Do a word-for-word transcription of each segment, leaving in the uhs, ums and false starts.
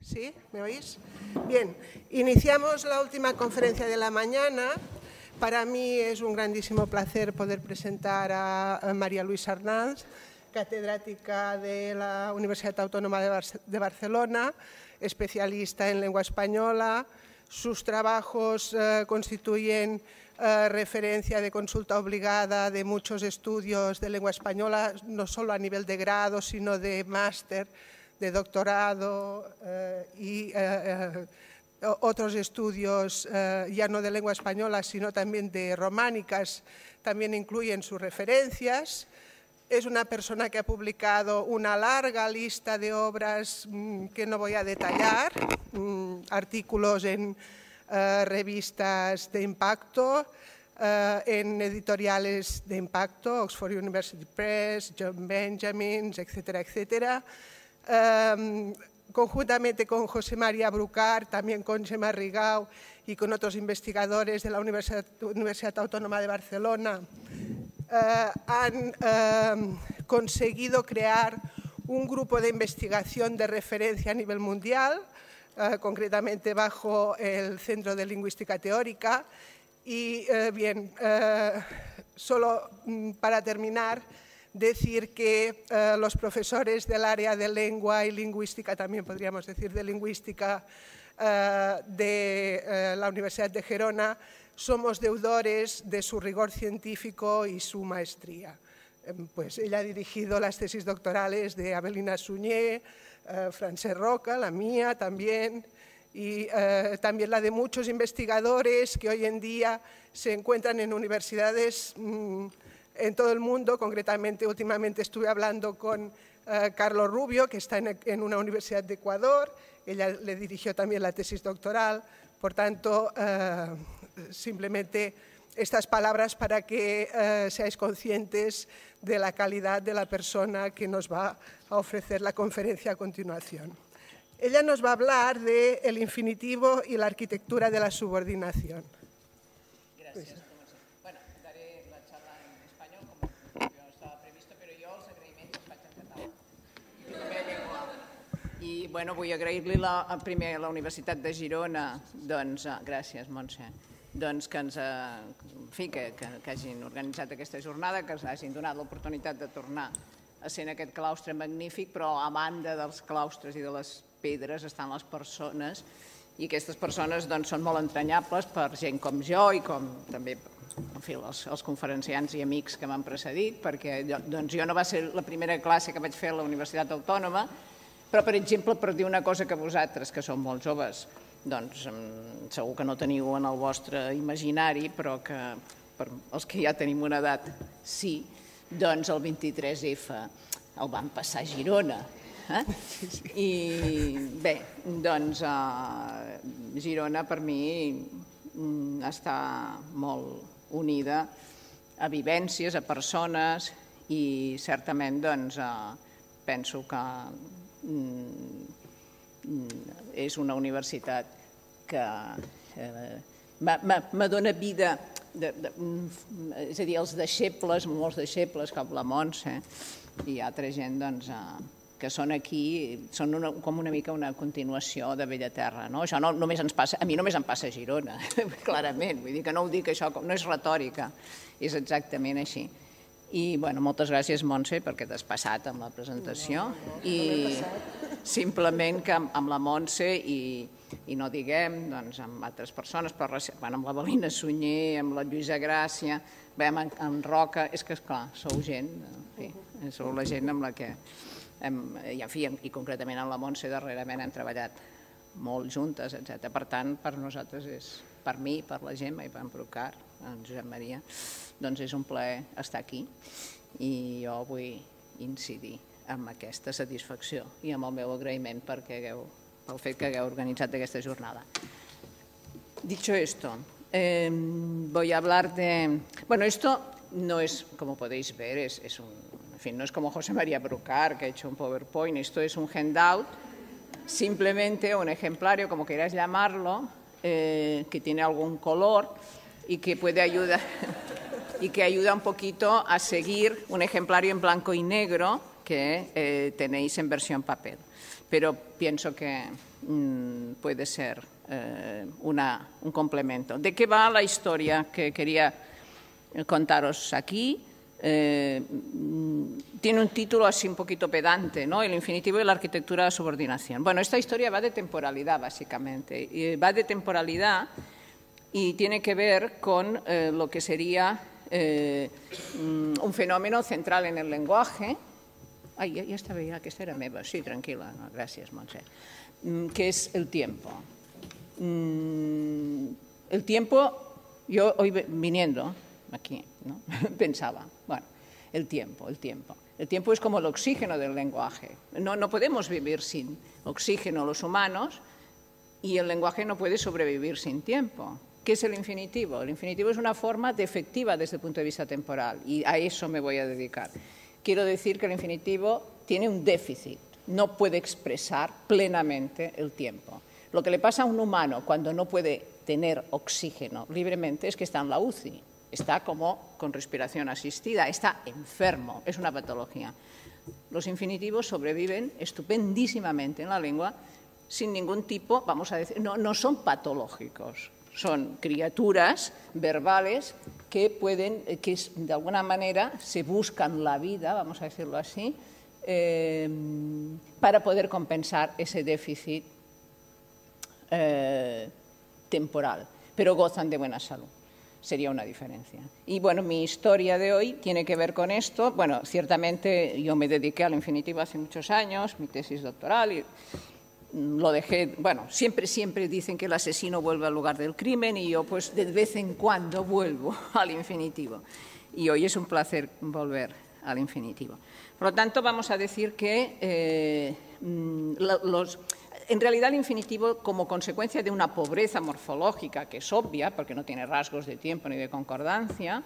¿Sí? ¿Me oís? Bien, iniciamos la última conferencia de la mañana. Para mí es un grandísimo placer poder presentar a María Luisa Arnalds, catedrática de la Universidad Autónoma de, Bar de Barcelona, especialista en lengua española. Sus trabajos eh, constituyen eh, referencia de consulta obligada de muchos estudios de lengua española, no solo a nivel de grado, sino de máster, de doctorado eh, y eh, eh, otros estudios eh, ya no de lengua española, sino también de románicas, también incluyen sus referencias. Es una persona que ha publicado una larga lista de obras mmm, que no voy a detallar, mmm, artículos en uh, revistas de impacto, uh, en editoriales de impacto, Oxford University Press, John Benjamin, etcétera, etcétera. Um, conjuntamente con José María Brucar, también con Gemma Rigau y con otros investigadores de la Universidad, Universidad Autónoma de Barcelona, Uh, han uh, conseguido crear un grupo de investigación de referencia a nivel mundial, uh, concretamente bajo el Centro de Lingüística Teórica. Y uh, bien, uh, solo um, para terminar, decir que uh, los profesores del área de lengua y lingüística, también podríamos decir de lingüística, uh, de uh, la Universidad de Gerona, somos deudores de su rigor científico y su maestría. Pues ella ha dirigido las tesis doctorales de Avelina Suñé, uh, Francesc Roca, la mía también, y uh, también la de muchos investigadores que hoy en día se encuentran en universidades mmm, en todo el mundo. Concretamente, últimamente estuve hablando con uh, Carlos Rubio, que está en, en una universidad de Ecuador. Ella le dirigió también la tesis doctoral. Por tanto, uh, simplemente estas palabras para que uh, seáis conscientes de la calidad de la persona que nos va a ofrecer la conferencia a continuación. Ella nos va a hablar del infinitivo y la arquitectura de la subordinación. Gracias. Bueno, daré la charla en español, como no estaba previsto, però jo els agraïments els faig en català. I bueno, vull agrair-li primer a la Universitat de Girona, doncs, gràcies, Montse, doncs que ens en fi, que, que, que hagin organitzat aquesta jornada, que ens hagin donat l'oportunitat de tornar a ser en aquest claustre magnífic, però a banda dels claustres i de les pedres estan les persones, i aquestes persones doncs, són molt entranyables per gent com jo i com també en fi, els, els conferenciants i amics que m'han precedit, perquè doncs, jo no va ser la primera classe que vaig fer a la Universitat Autònoma, però, per exemple, per dir una cosa que vosaltres, que sou molt joves, doncs segur que no teniu en el vostre imaginari, però que per els que ja tenim una edat sí, doncs el vint-i-tres efa el van passar a Girona. Eh? I bé, doncs Girona per mi està molt unida a vivències, a persones, i certament doncs penso que és una universitat que eh, me dona vida, de, de, és a dir, els deixebles, molts deixebles com la Montse i altra gent doncs, eh, que són aquí, són una, com una mica una continuació de Bella Terra. No? Això no, només ens passa, a mi només em passa a Girona, clarament, vull dir que no ho dic això, no és retòrica, és exactament així. I bueno, moltes gràcies, Montse, perquè t'has passat amb la presentació. No, no, no, I simplement que amb la Montse i, i no diguem doncs, amb altres persones, però bueno, amb la Avelina Suñé, amb la Lluïsa Gràcia, veiem en, en Roca, és que esclar, sou gent, en fi, sou la gent amb la que hem, i, en fi, i concretament amb la Montse darrerament hem treballat molt juntes, etcètera. Per tant, per nosaltres és, per mi, per la Gemma i per en Brucar, en Josep Maria, doncs és un plaer estar aquí i jo vull incidir en aquesta satisfacció i amb el meu agraïment perquè hagueu, pel fet que hagueu organitzat aquesta jornada. Dicho esto, eh, voy a hablar de... Bueno, esto no es, como podéis ver, es, es un, en fin, no es como José María Brucar, que ha hecho un PowerPoint, esto es un handout, simplemente un ejemplario, como queráis llamarlo, eh, que tiene algún color y que puede ayudar... y que ayuda un poquito a seguir un ejemplario en blanco y negro que eh, tenéis en versión papel. Pero pienso que mmm, puede ser eh, una, un complemento. ¿De qué va la historia que quería contaros aquí? Eh, tiene un título así un poquito pedante, ¿no? El infinitivo y la arquitectura de la subordinación. Bueno, esta historia va de temporalidad, básicamente. Y va de temporalidad y tiene que ver con eh, lo que sería eh, un fenómeno central en el lenguaje. Ay, ja, ja estava ja, aquesta era meva. Sí, tranquil·la. No, gràcies, Montse. Que es el tiempo. El tiempo, yo hoy viniendo aquí, ¿no? pensaba, bueno, el tiempo, el tiempo. El tiempo es como el oxígeno del lenguaje. No, no podemos vivir sin oxígeno los humanos y el lenguaje no puede sobrevivir sin tiempo. ¿Qué es el infinitivo? El infinitivo es una forma defectiva desde el punto de vista temporal y a eso me voy a dedicar. Quiero decir que el infinitivo tiene un déficit, no puede expresar plenamente el tiempo. Lo que le pasa a un humano cuando no puede tener oxígeno libremente es que está en la U C I, está como con respiración asistida, está enfermo, es una patología. Los infinitivos sobreviven estupendísimamente en la lengua sin ningún tipo, vamos a decir, no, no son patológicos, son criaturas verbales que pueden, que de alguna manera se buscan la vida, vamos a decirlo así, eh, para poder compensar ese déficit eh, temporal, pero gozan de buena salud. Sería una diferencia. Y bueno, mi historia de hoy tiene que ver con esto. Bueno, ciertamente yo me dediqué al infinitivo hace muchos años, mi tesis doctoral, y lo dejé, bueno, siempre, siempre dicen que el asesino vuelve al lugar del crimen y yo pues de vez en cuando vuelvo al infinitivo. Y hoy es un placer volver al infinitivo. Por lo tanto, vamos a decir que eh, los, en realidad el infinitivo, como consecuencia de una pobreza morfológica que es obvia, porque no tiene rasgos de tiempo ni de concordancia,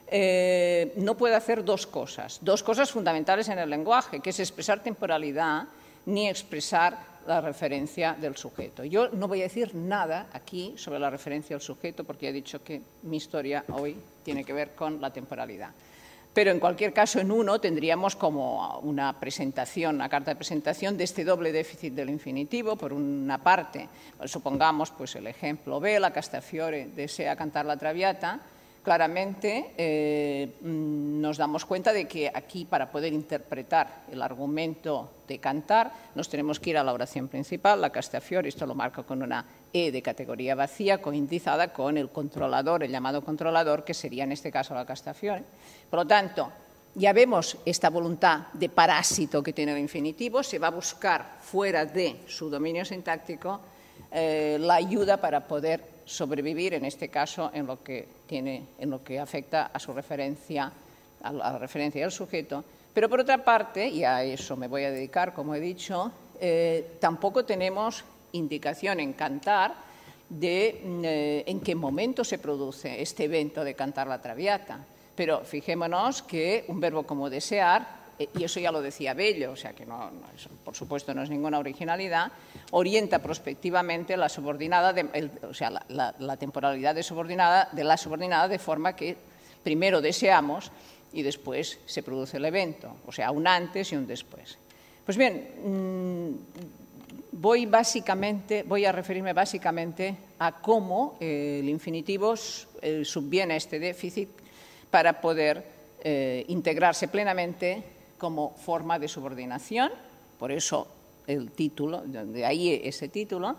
eh, no puede hacer dos cosas, dos cosas fundamentales en el lenguaje, que es expresar temporalidad ni expresar la referencia del sujeto. Yo no voy a decir nada aquí sobre la referencia al sujeto porque he dicho que mi historia hoy tiene que ver con la temporalidad. Pero en cualquier caso, en uno tendríamos como una presentación, una carta de presentación de este doble déficit del infinitivo. Por una parte, supongamos pues, el ejemplo B, la Castafiore desea cantar la Traviata. Claramente eh, nos damos cuenta de que aquí, para poder interpretar el argumento de cantar, nos tenemos que ir a la oración principal, la Castafiore, esto lo marco con una E de categoría vacía, coindizada con el controlador, el llamado controlador, que sería en este caso la Castafiore. Por lo tanto, ya vemos esta voluntad de parásito que tiene el infinitivo, se va a buscar fuera de su dominio sintáctico eh, la ayuda para poder sobrevivir, en este caso, en lo que, tiene, en lo que afecta a su referencia, a la referencia del sujeto. Pero por otra parte, y a eso me voy a dedicar, como he dicho, eh, tampoco tenemos indicación en cantar de eh, en qué momento se produce este evento de cantar la Traviata. Pero fijémonos que un verbo como desear, y eso ya lo decía Bello, o sea que no, no, eso, por supuesto no es ninguna originalidad, orienta prospectivamente la subordinada, de, el, o sea, la, la, la temporalidad de, subordinada, de la subordinada de forma que primero deseamos y después se produce el evento, o sea, un antes y un después. Pues bien, mmm, voy, básicamente, voy a referirme básicamente a cómo eh, el infinitivo eh, subviene a este déficit para poder eh, integrarse plenamente como forma de subordinación, por eso el título, de ahí ese título,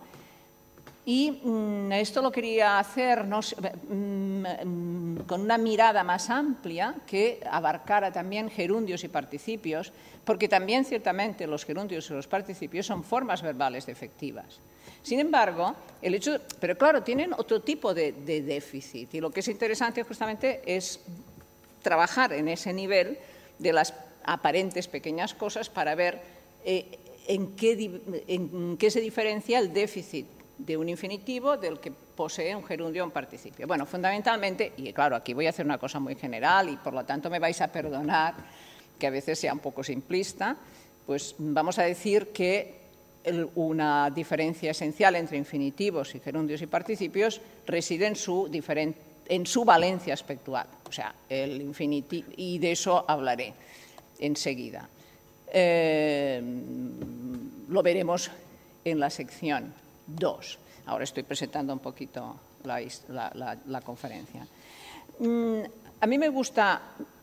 y mmm, esto lo quería hacer no sé, mmm, con una mirada más amplia que abarcara también gerundios y participios, porque también ciertamente los gerundios y los participios son formas verbales defectivas. Sin embargo, el hecho, pero claro, tienen otro tipo de, de déficit, y lo que es interesante justamente es trabajar en ese nivel de las aparentes pequeñas cosas para ver eh, en, qué, en qué se diferencia el déficit de un infinitivo del que posee un gerundio o un participio. Bueno, fundamentalmente, y claro, aquí voy a hacer una cosa muy general y por lo tanto me vais a perdonar que a veces sea un poco simplista, pues vamos a decir que el, una diferencia esencial entre infinitivos y gerundios y participios reside en su diferente en su valencia aspectual, o sea, el infinitivo, y de eso hablaré enseguida. Eh, lo veremos en la sección dos. Ahora estoy presentando un poquito la, la, la, la conferencia. Mm, a mí me gusta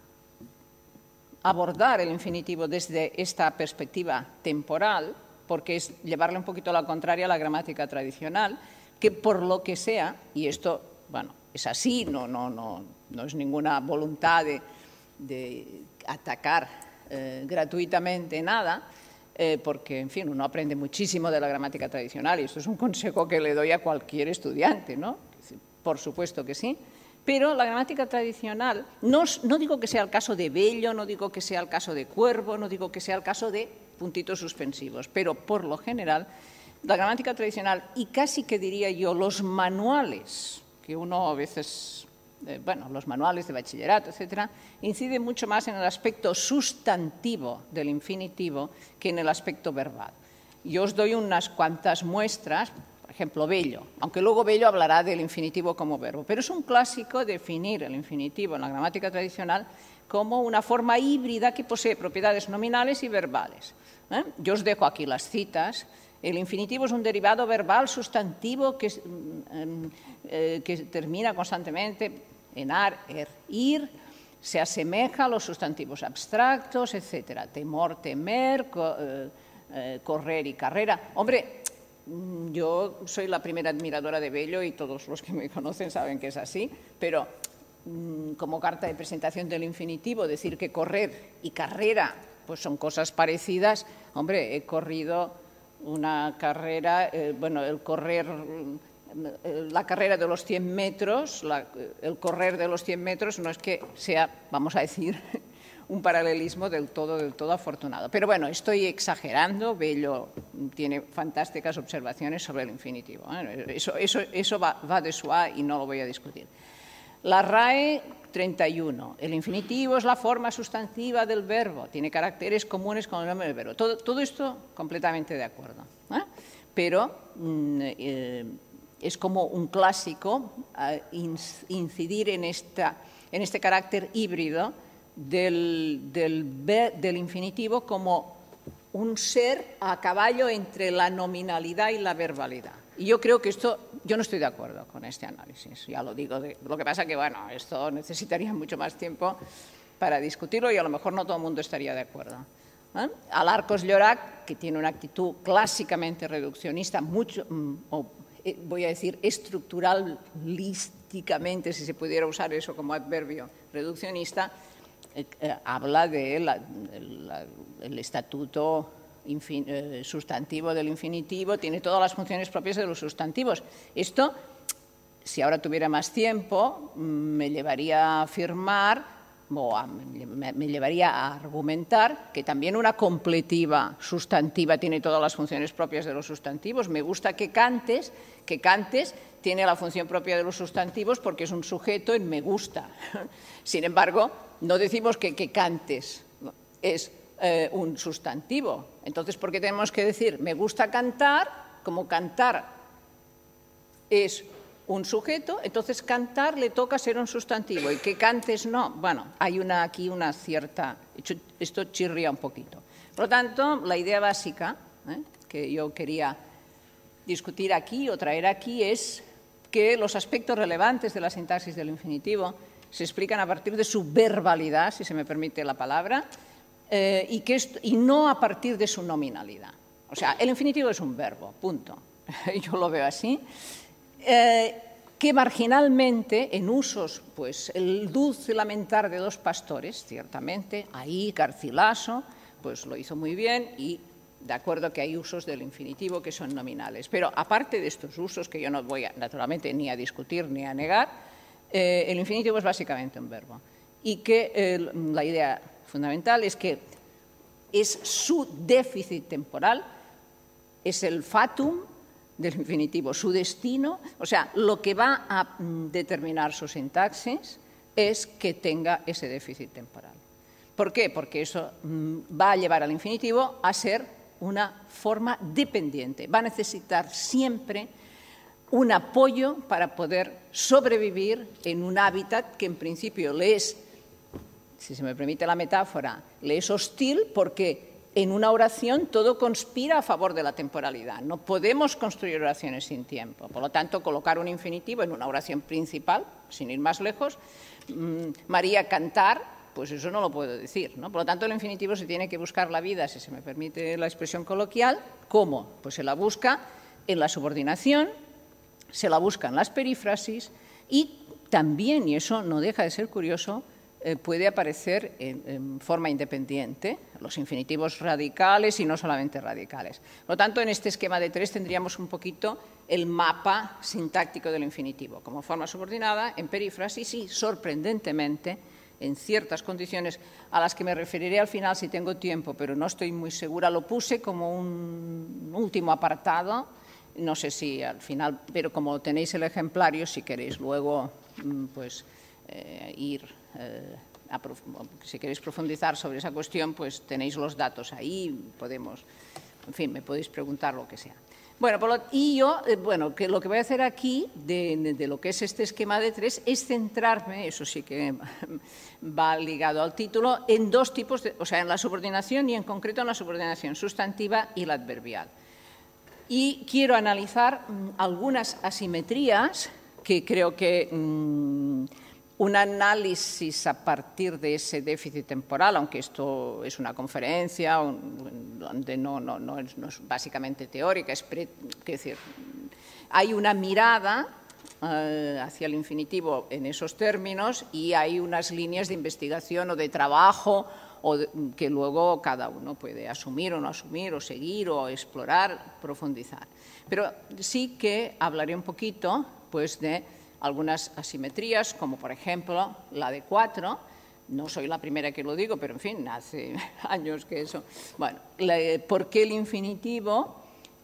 abordar el infinitivo desde esta perspectiva temporal, porque es llevarle un poquito a la contraria a la gramática tradicional, que por lo que sea, y esto, bueno, es así, no, no, no, no es ninguna voluntad de, de atacar eh, gratuitamente nada, eh, porque, en fin, uno aprende muchísimo de la gramática tradicional y esto es un consejo que le doy a cualquier estudiante, ¿no? Por supuesto que sí. Pero la gramática tradicional, no, no digo que sea el caso de Bello, no digo que sea el caso de Cuervo, no digo que sea el caso de puntitos suspensivos, pero por lo general, la gramática tradicional y casi que diría yo los manuales, que uno a veces, eh, bueno, los manuales de bachillerato, etcétera, inciden mucho más en el aspecto sustantivo del infinitivo que en el aspecto verbal. Yo os doy unas cuantas muestras. Por ejemplo, Bello, aunque luego Bello hablará del infinitivo como verbo, pero es un clásico definir el infinitivo en la gramática tradicional como una forma híbrida que posee propiedades nominales y verbales. ¿Eh? Yo os dejo aquí las citas. El infinitivo es un derivado verbal sustantivo que, eh, que termina constantemente en ar, er, ir, se asemeja a los sustantivos abstractos, etcétera. Temor, temer, co, eh, eh, correr y carrera. Hombre, yo soy la primera admiradora de Bello y todos los que me conocen saben que es así, pero como carta de presentación del infinitivo, decir que correr y carrera pues son cosas parecidas. Hombre, he corrido una carrera, eh, bueno, el correr, eh, la carrera de los cien metros, la, el correr de los cien metros no es que sea, vamos a decir, un paralelismo del todo, del todo afortunado. Pero bueno, estoy exagerando. Bello tiene fantásticas observaciones sobre el infinitivo. Eso, eso, eso va, va de suá y no lo voy a discutir. La R A E treinta y uno. El infinitivo es la forma sustantiva del verbo. Tiene caracteres comunes con el nombre del verbo. Todo, todo esto completamente de acuerdo. ¿eh? Pero eh, es como un clásico eh, incidir en, esta, en este carácter híbrido Del, del, del infinitivo como un ser a caballo entre la nominalidad y la verbalidad. Y yo creo que esto, yo no estoy de acuerdo con este análisis, ya lo digo. De, lo que pasa que, bueno, esto necesitaría mucho más tiempo para discutirlo y a lo mejor no todo el mundo estaría de acuerdo. ¿Eh? Alarcos Llorac, que tiene una actitud clásicamente reduccionista, mucho, o, eh, voy a decir, estructuralísticamente, si se pudiera usar eso como adverbio reduccionista, Eh, eh, habla del de estatuto infin, eh, sustantivo del infinitivo, tiene todas las funciones propias de los sustantivos. Esto, si ahora tuviera más tiempo, me llevaría a afirmar, o a, me, me llevaría a argumentar que también una completiva sustantiva tiene todas las funciones propias de los sustantivos. Me gusta que cantes, que cantes tiene la función propia de los sustantivos porque es un sujeto en me gusta. Sin embargo, no decimos que, que cantes es eh, un sustantivo. Entonces, ¿por qué tenemos que decir me gusta cantar? Como cantar es un sujeto, entonces cantar le toca ser un sustantivo y que cantes no. Bueno, hay una, aquí una cierta... Esto chirría un poquito. Por lo tanto, la idea básica ¿eh? que yo quería discutir aquí o traer aquí es que los aspectos relevantes de la sintaxis del infinitivo se explican a partir de su verbalidad, si se me permite la palabra, eh, y, que esto, y no a partir de su nominalidad. O sea, el infinitivo es un verbo, punto. Yo lo veo así. Eh, que marginalmente, en usos, pues el dulce lamentar de dos pastores, ciertamente, ahí Garcilaso, pues lo hizo muy bien y de acuerdo que hay usos del infinitivo que son nominales. Pero aparte de estos usos, que yo no voy, a, naturalmente, ni a discutir ni a negar, Eh, el infinitivo es básicamente un verbo y que eh, la idea fundamental es que es su déficit temporal, es el fatum del infinitivo, su destino, o sea, lo que va a mm, determinar su sintaxis es que tenga ese déficit temporal. ¿Por qué? Porque eso mm, va a llevar al infinitivo a ser una forma dependiente, va a necesitar siempre un apoyo para poder sobrevivir en un hábitat que en principio le es, si se me permite la metáfora, le es hostil porque en una oración todo conspira a favor de la temporalidad. No podemos construir oraciones sin tiempo. Por lo tanto, colocar un infinitivo en una oración principal, sin ir más lejos, mmm, María cantar, pues eso no lo puedo decir, ¿no? Por lo tanto, el infinitivo se tiene que buscar la vida, si se me permite la expresión coloquial. ¿Cómo? Pues se la busca en la subordinación, se la busca en las perífrasis y también, y eso no deja de ser curioso, eh, puede aparecer en, en forma independiente, los infinitivos radicales y no solamente radicales. Por lo tanto, en este esquema de tres tendríamos un poquito el mapa sintáctico del infinitivo, como forma subordinada, en perífrasis y, sorprendentemente, en ciertas condiciones a las que me referiré al final si tengo tiempo, pero no estoy muy segura, lo puse como un último apartado, no sé si al final, pero como tenéis el ejemplario, si queréis luego pues, eh, ir, eh, a si queréis profundizar sobre esa cuestión, pues tenéis los datos ahí, podemos, en fin, me podéis preguntar lo que sea. Bueno, por lo, y yo, eh, bueno, que lo que voy a hacer aquí, de, de, de lo que es este esquema de tres, es centrarme, eso sí que va ligado al título, en dos tipos, de, o sea, en la subordinación y en concreto en la subordinación sustantiva y la adverbial. Y quiero analizar mmm, algunas asimetrías que creo que mmm, un análisis a partir de ese déficit temporal, aunque esto es una conferencia donde no, no, no, es, no es básicamente teórica, es, pre, es decir, hay una mirada eh, hacia el infinitivo en esos términos y hay unas líneas de investigación o de trabajo o de, que luego cada uno puede asumir o no asumir, o seguir, o explorar, profundizar. Pero sí que hablaré un poquito pues, de algunas asimetrías, como por ejemplo la de cuatro. No soy la primera que lo digo, pero en fin, hace años que eso. Bueno, la, ¿por qué el infinitivo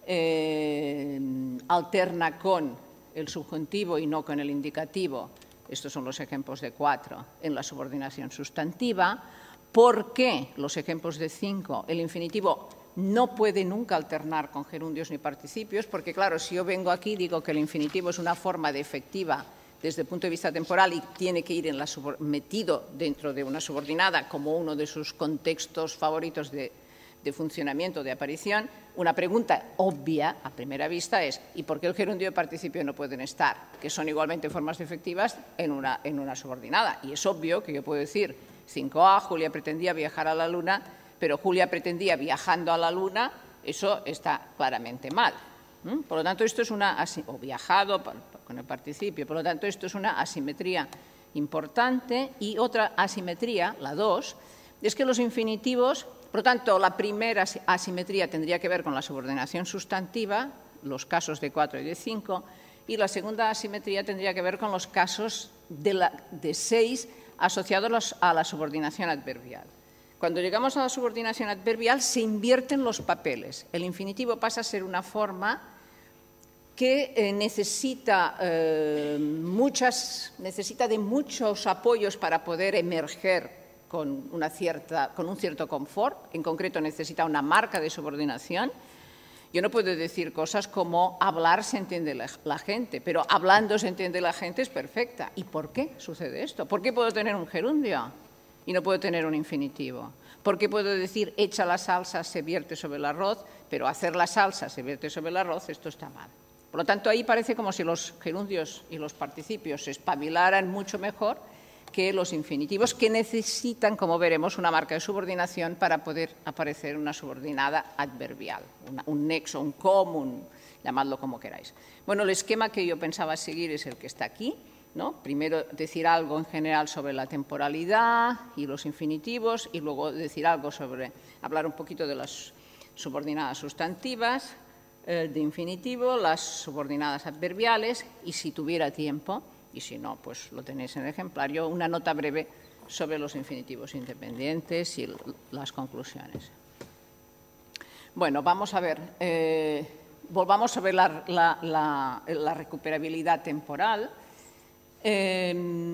eh, alterna con el subjuntivo y no con el indicativo? Estos son los ejemplos de cuatro en la subordinación sustantiva. ¿Por qué los ejemplos de cinco? El infinitivo no puede nunca alternar con gerundios ni participios, porque claro, si yo vengo aquí y digo que el infinitivo es una forma de efectiva desde el punto de vista temporal y tiene que ir en la metido dentro de una subordinada como uno de sus contextos favoritos de, de funcionamiento, de aparición, una pregunta obvia a primera vista es ¿y por qué el gerundio y el participio no pueden estar? Que son igualmente formas efectivas en una, en una subordinada. Y es obvio que yo puedo decir cinco a, Julia pretendía viajar a la Luna, pero Julia pretendía viajando a la Luna, eso está claramente mal. ¿Mm? Por lo tanto, esto es una, o viajado con el participio, por lo tanto, esto es una asimetría importante. Y otra asimetría, la dos, es que los infinitivos, por lo tanto, la primera asimetría tendría que ver con la subordinación sustantiva, los casos de cuatro y de cinco, y la segunda asimetría tendría que ver con los casos de, la, de seis asociados a la subordinación adverbial. Cuando llegamos a la subordinación adverbial se invierten los papeles. El infinitivo pasa a ser una forma que eh, necesita, eh, muchas, necesita de muchos apoyos para poder emerger con, una cierta, con un cierto confort. En concreto necesita una marca de subordinación. Yo no puedo decir cosas como hablar se entiende la, la gente, pero hablando se entiende la gente es perfecta. ¿Y por qué sucede esto? ¿Por qué puedo tener un gerundio y no puedo tener un infinitivo? ¿Por qué puedo decir echa la salsa, se vierte sobre el arroz, pero hacer la salsa se vierte sobre el arroz, esto está mal? Por lo tanto, ahí parece como si los gerundios y los participios se espabilaran mucho mejor que los infinitivos, que necesitan, como veremos, una marca de subordinación para poder aparecer una subordinada adverbial, una, un nexo, un común, llamadlo como queráis. Bueno, el esquema que yo pensaba seguir es el que está aquí, ¿no? Primero decir algo en general sobre la temporalidad y los infinitivos y luego decir algo sobre, hablar un poquito de las subordinadas sustantivas, eh, de infinitivo, las subordinadas adverbiales y, si tuviera tiempo, y si no, pues lo tenéis en el ejemplario, una nota breve sobre los infinitivos independientes y las conclusiones. Bueno, vamos a ver, eh, volvamos a ver la, la, la, la recuperabilidad temporal. Eh,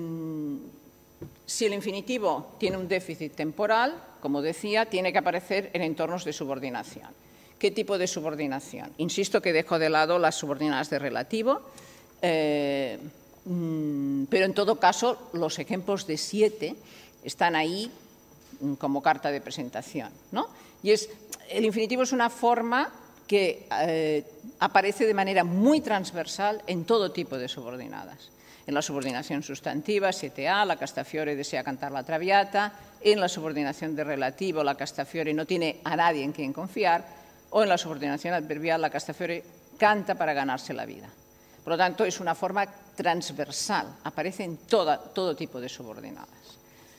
si el infinitivo tiene un déficit temporal, como decía, tiene que aparecer en entornos de subordinación. ¿Qué tipo de subordinación? Insisto que dejo de lado las subordinadas de relativo, eh, pero en todo caso los ejemplos de siete están ahí como carta de presentación, ¿no? Y es, el infinitivo es una forma que eh, aparece de manera muy transversal en todo tipo de subordinadas. En la subordinación sustantiva, siete a, la Castafiore desea cantar la Traviata. En la subordinación de relativo, la Castafiore no tiene a nadie en quien confiar. O en la subordinación adverbial, la Castafiore canta para ganarse la vida. Por lo tanto, es una forma transversal, aparece en toda, todo tipo de subordinadas.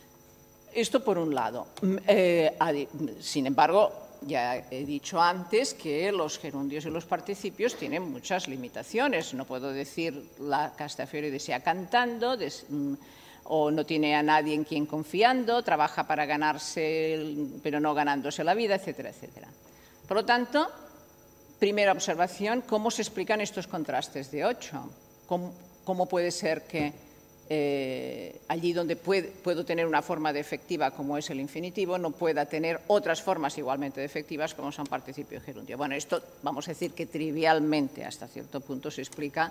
Esto por un lado. Eh, sin embargo, ya he dicho antes que los gerundios y los participios tienen muchas limitaciones. No puedo decir la Castafiore desea cantando, des, o no tiene a nadie en quien confiando, trabaja para ganarse, pero no ganándose la vida, etcétera, etcétera. Por lo tanto, primera observación, ¿cómo se explican estos contrastes de ocho? ¿Cómo, cómo puede ser que eh, allí donde puede, puedo tener una forma defectiva como es el infinitivo, no pueda tener otras formas igualmente defectivas como son participio y gerundio? Bueno, esto vamos a decir que trivialmente hasta cierto punto se explica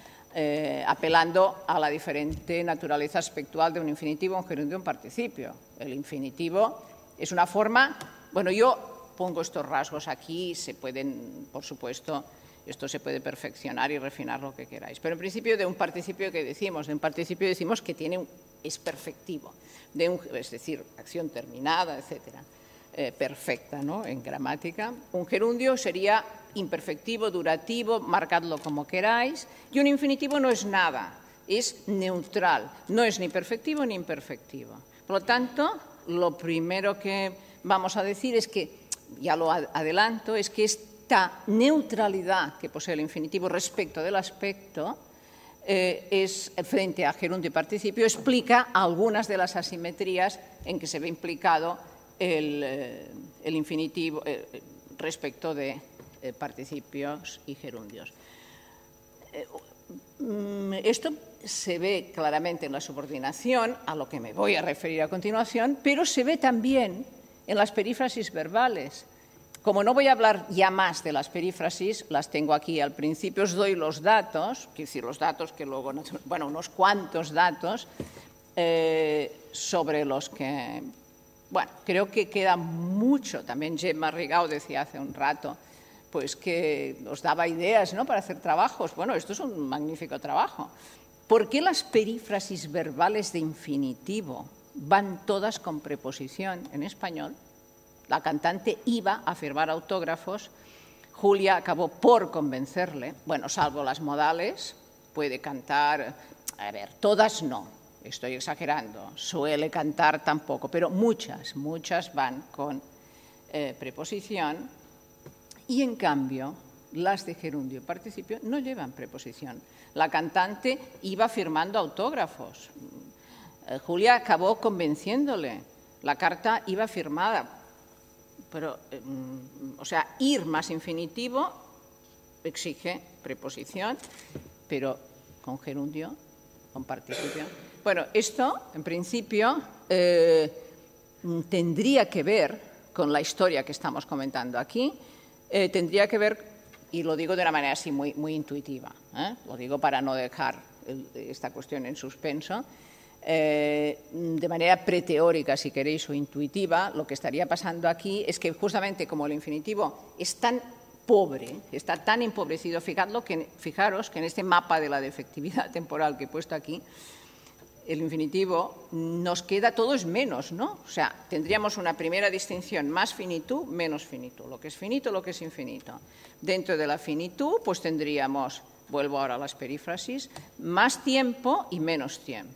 eh, apelando a la diferente naturaleza aspectual de un infinitivo, un gerundio y un participio. El infinitivo es una forma, bueno, yo pongo estos rasgos aquí, se pueden, por supuesto, esto se puede perfeccionar y refinar lo que queráis. Pero en principio de un participio que decimos, de un participio decimos que tiene un, es perfectivo, de un, es decir, acción terminada, etcétera, eh, perfecta, ¿no?, en gramática. Un gerundio sería imperfectivo, durativo, marcadlo como queráis, y un infinitivo no es nada, es neutral, no es ni perfectivo ni imperfectivo. Por lo tanto, lo primero que vamos a decir es que, ya lo adelanto, es que esta neutralidad que posee el infinitivo respecto del aspecto eh, es, frente a gerundio y participio, explica algunas de las asimetrías en que se ve implicado el, eh, el infinitivo eh, respecto de eh, participios y gerundios. Eh, esto se ve claramente en la subordinación, a lo que me voy a referir a continuación, pero se ve también en las perífrasis verbales. Como no voy a hablar ya más de las perífrasis, las tengo aquí al principio, os doy los datos, quiero decir, los datos que luego, bueno, unos cuantos datos eh, sobre los que, bueno, creo que queda mucho. También Gemma Rigau decía hace un rato, pues que os daba ideas, ¿no?, para hacer trabajos. Bueno, esto es un magnífico trabajo. ¿Por qué las perífrasis verbales de infinitivo van todas con preposición en español? La cantante iba a firmar autógrafos, Julia acabó por convencerle, bueno, salvo las modales, puede cantar, a ver, todas no, estoy exagerando, suele cantar tampoco, pero muchas, muchas van con eh, preposición, y en cambio las de gerundio y participio no llevan preposición. La cantante iba firmando autógrafos, eh, Julia acabó convenciéndole, la carta iba firmada. Pero, eh, o sea, ir más infinitivo exige preposición, pero con gerundio, con participio. Bueno, esto, en principio, eh, tendría que ver con la historia que estamos comentando aquí, eh, tendría que ver, y lo digo de una manera así muy, muy intuitiva, ¿eh? Lo digo para no dejar el, esta cuestión en suspenso. Eh, de manera preteórica, si queréis, o intuitiva, lo que estaría pasando aquí es que justamente como el infinitivo es tan pobre, está tan empobrecido, fijaros que, fijaros que en este mapa de la defectividad temporal que he puesto aquí, el infinitivo nos queda todo es menos, ¿no? O sea, tendríamos una primera distinción, más finitud, menos finitud, lo que es finito, lo que es infinito. Dentro de la finitud, pues tendríamos, vuelvo ahora a las perífrasis, más tiempo y menos tiempo.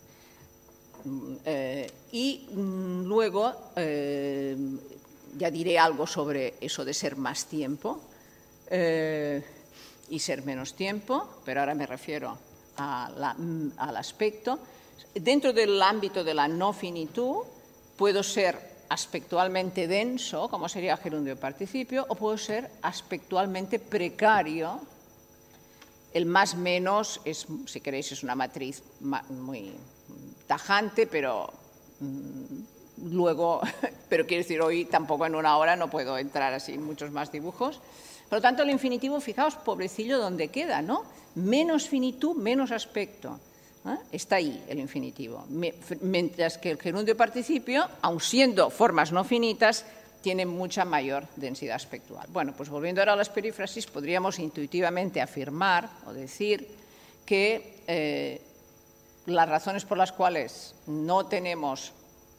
Eh, y mm, luego eh, ya diré algo sobre eso de ser más tiempo eh, y ser menos tiempo, pero ahora me refiero a la, al aspecto. Dentro del ámbito de la no finitud puedo ser aspectualmente denso, como sería gerundio y participio, o puedo ser aspectualmente precario. El más menos, es, si queréis, es una matriz muy tajante, pero mmm, luego, pero quiero decir, hoy tampoco en una hora no puedo entrar así en muchos más dibujos. Por lo tanto, el infinitivo, fijaos, pobrecillo, donde queda, ¿no? Menos finitud, menos aspecto. ¿Eh? Está ahí el infinitivo. Mientras que el gerundio y participio, aun siendo formas no finitas, tienen mucha mayor densidad aspectual. Bueno, pues volviendo ahora a las perífrasis, podríamos intuitivamente afirmar o decir que eh, las razones por las cuales no tenemos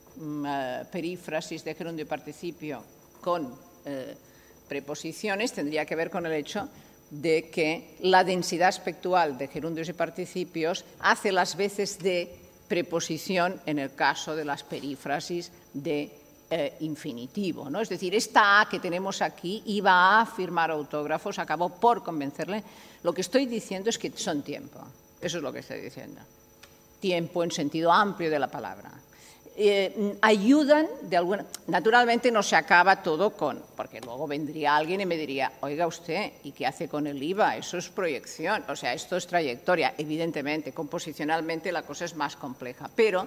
uh, perífrasis de gerundio y participio con eh, preposiciones tendría que ver con el hecho de que la densidad aspectual de gerundios y participios hace las veces de preposición en el caso de las perífrasis de eh, infinitivo, ¿no? Es decir, esta A que tenemos aquí iba a firmar autógrafos, acabó por convencerle. Lo que estoy diciendo es que son tiempo. Eso es lo que estoy diciendo. Tiempo en sentido amplio de la palabra. Eh, ayudan de alguna... Naturalmente no se acaba todo con... Porque luego vendría alguien y me diría, oiga usted, ¿y qué hace con el I V A? Eso es proyección, o sea, esto es trayectoria. Evidentemente, composicionalmente la cosa es más compleja, pero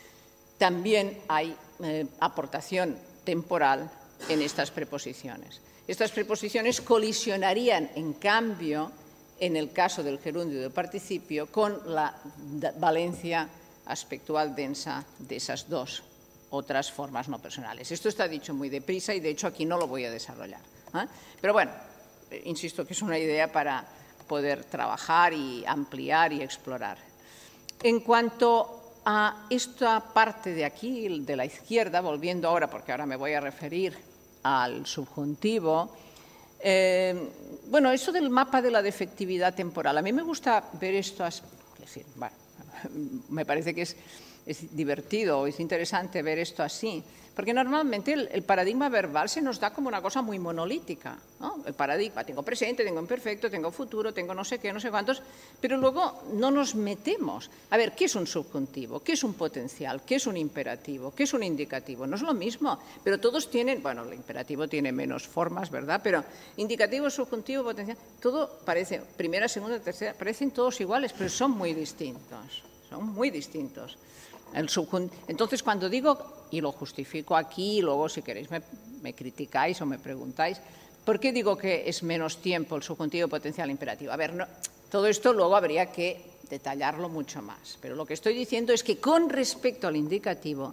también hay eh, aportación temporal en estas preposiciones. Estas preposiciones colisionarían, en cambio, en el caso del gerundio del participio, con la valencia aspectual densa de esas dos otras formas no personales. Esto está dicho muy deprisa y, de hecho, aquí no lo voy a desarrollar, ¿eh? Pero bueno, insisto que es una idea para poder trabajar y ampliar y explorar. En cuanto a esta parte de aquí, de la izquierda, volviendo ahora, porque ahora me voy a referir al subjuntivo, eh, bueno, eso del mapa de la defectividad temporal, a mí me gusta ver esto, es decir, bueno, me parece que es, es divertido o es interesante ver esto así, porque normalmente el, el paradigma verbal se nos da como una cosa muy monolítica, ¿no? El paradigma, tengo presente, tengo imperfecto, tengo futuro, tengo no sé qué, no sé cuántos, pero luego no nos metemos. A ver, ¿qué es un subjuntivo? ¿Qué es un potencial? ¿Qué es un imperativo? ¿Qué es un indicativo? No es lo mismo, pero todos tienen, bueno, el imperativo tiene menos formas, ¿verdad? Pero indicativo, subjuntivo, potencial, todo parece, primera, segunda, tercera, parecen todos iguales, pero son muy distintos, son muy distintos. El subjunt... Entonces, cuando digo, y lo justifico aquí, y luego si queréis me, me criticáis o me preguntáis, ¿por qué digo que es menos tiempo el subjuntivo potencial imperativo? A ver, no, todo esto luego habría que detallarlo mucho más, pero lo que estoy diciendo es que con respecto al indicativo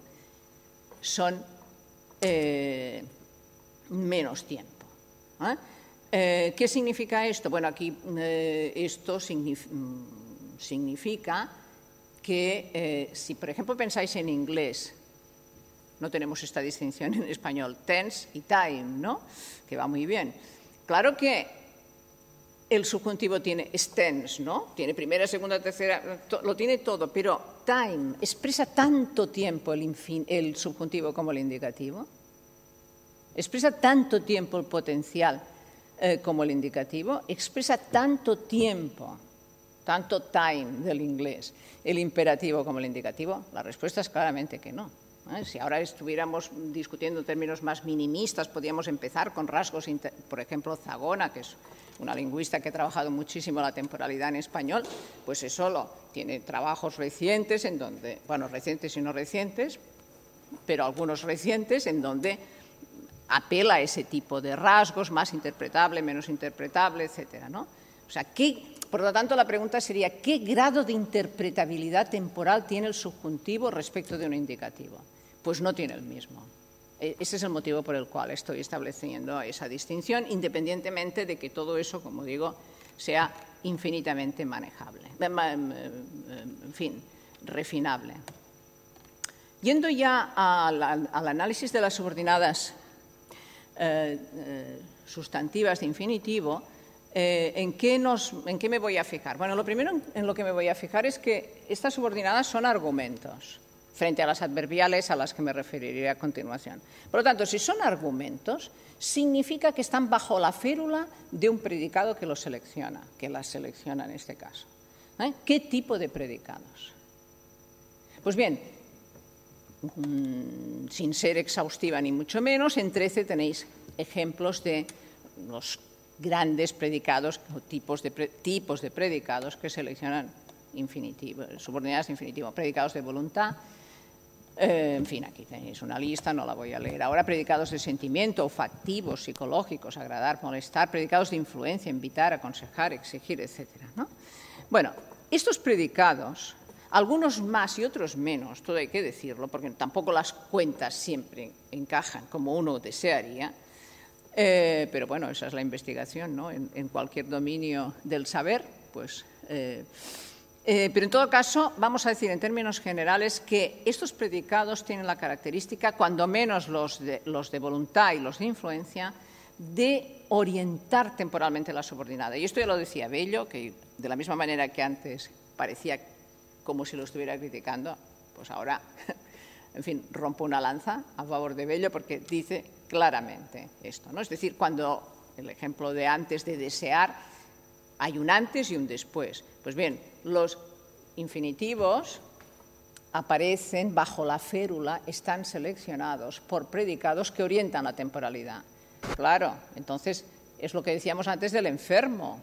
son eh, menos tiempo, ¿eh? Eh, ¿Qué significa esto? Bueno, aquí eh, esto signif significa que eh, si, por ejemplo, pensáis en inglés, no tenemos esta distinción en español, tense y time, ¿no? Que va muy bien. Claro que el subjuntivo tiene es tense, ¿no? Tiene primera, segunda, tercera, lo tiene todo, pero time expresa tanto tiempo el, infin, el subjuntivo como el indicativo, expresa tanto tiempo el potencial eh, como el indicativo, expresa tanto tiempo, tanto time del inglés, el imperativo como el indicativo. La respuesta es claramente que no. ¿Eh? Si ahora estuviéramos discutiendo en términos más minimistas, podríamos empezar con rasgos, por ejemplo, Zagona, que es una lingüista que ha trabajado muchísimo la temporalidad en español, pues eso lo tiene trabajos recientes, en donde, bueno, recientes y no recientes, pero algunos recientes, en donde apela a ese tipo de rasgos, más interpretable, menos interpretable, etcétera, ¿no? O sea, ¿qué, por lo tanto, la pregunta sería, ¿qué grado de interpretabilidad temporal tiene el subjuntivo respecto de un indicativo? Pues no tiene el mismo. Ese es el motivo por el cual estoy estableciendo esa distinción, independientemente de que todo eso, como digo, sea infinitamente manejable, en fin, refinable. Yendo ya al, al análisis de las subordinadas eh, eh, sustantivas de infinitivo, eh, ¿en, qué nos, ¿en qué me voy a fijar? Bueno, lo primero en, en lo que me voy a fijar es que estas subordinadas son argumentos frente a las adverbiales a las que me referiré a continuación. Por lo tanto, si son argumentos, significa que están bajo la férula de un predicado que los selecciona, que las selecciona en este caso. ¿Eh? ¿Qué tipo de predicados? Pues bien, mmm, sin ser exhaustiva ni mucho menos, en trece tenéis ejemplos de los grandes predicados o tipos de, pre, tipos de predicados que seleccionan infinitivo, subordinadas de infinitivo, predicados de voluntad. Eh, en fin, aquí tenéis una lista, no la voy a leer ahora. Predicados de sentimiento, factivos, psicológicos, agradar, molestar, predicados de influencia, invitar, aconsejar, exigir, etcétera, ¿no? Bueno, estos predicados, algunos más y otros menos, todo hay que decirlo, porque tampoco las cuentas siempre encajan como uno desearía, eh, pero bueno, esa es la investigación, ¿no? En, en cualquier dominio del saber, pues... Eh, eh, pero en todo caso, vamos a decir en términos generales que estos predicados tienen la característica, cuando menos los de, los de voluntad y los de influencia, de orientar temporalmente la subordinada. Y esto ya lo decía Bello, que de la misma manera que antes parecía como si lo estuviera criticando, pues ahora, en fin, rompo una lanza a favor de Bello porque dice claramente esto, ¿no? Es decir, cuando el ejemplo de antes de desear, hay un antes y un después. Pues bien, los infinitivos aparecen bajo la férula, están seleccionados por predicados que orientan la temporalidad. Claro, entonces es lo que decíamos antes del enfermo.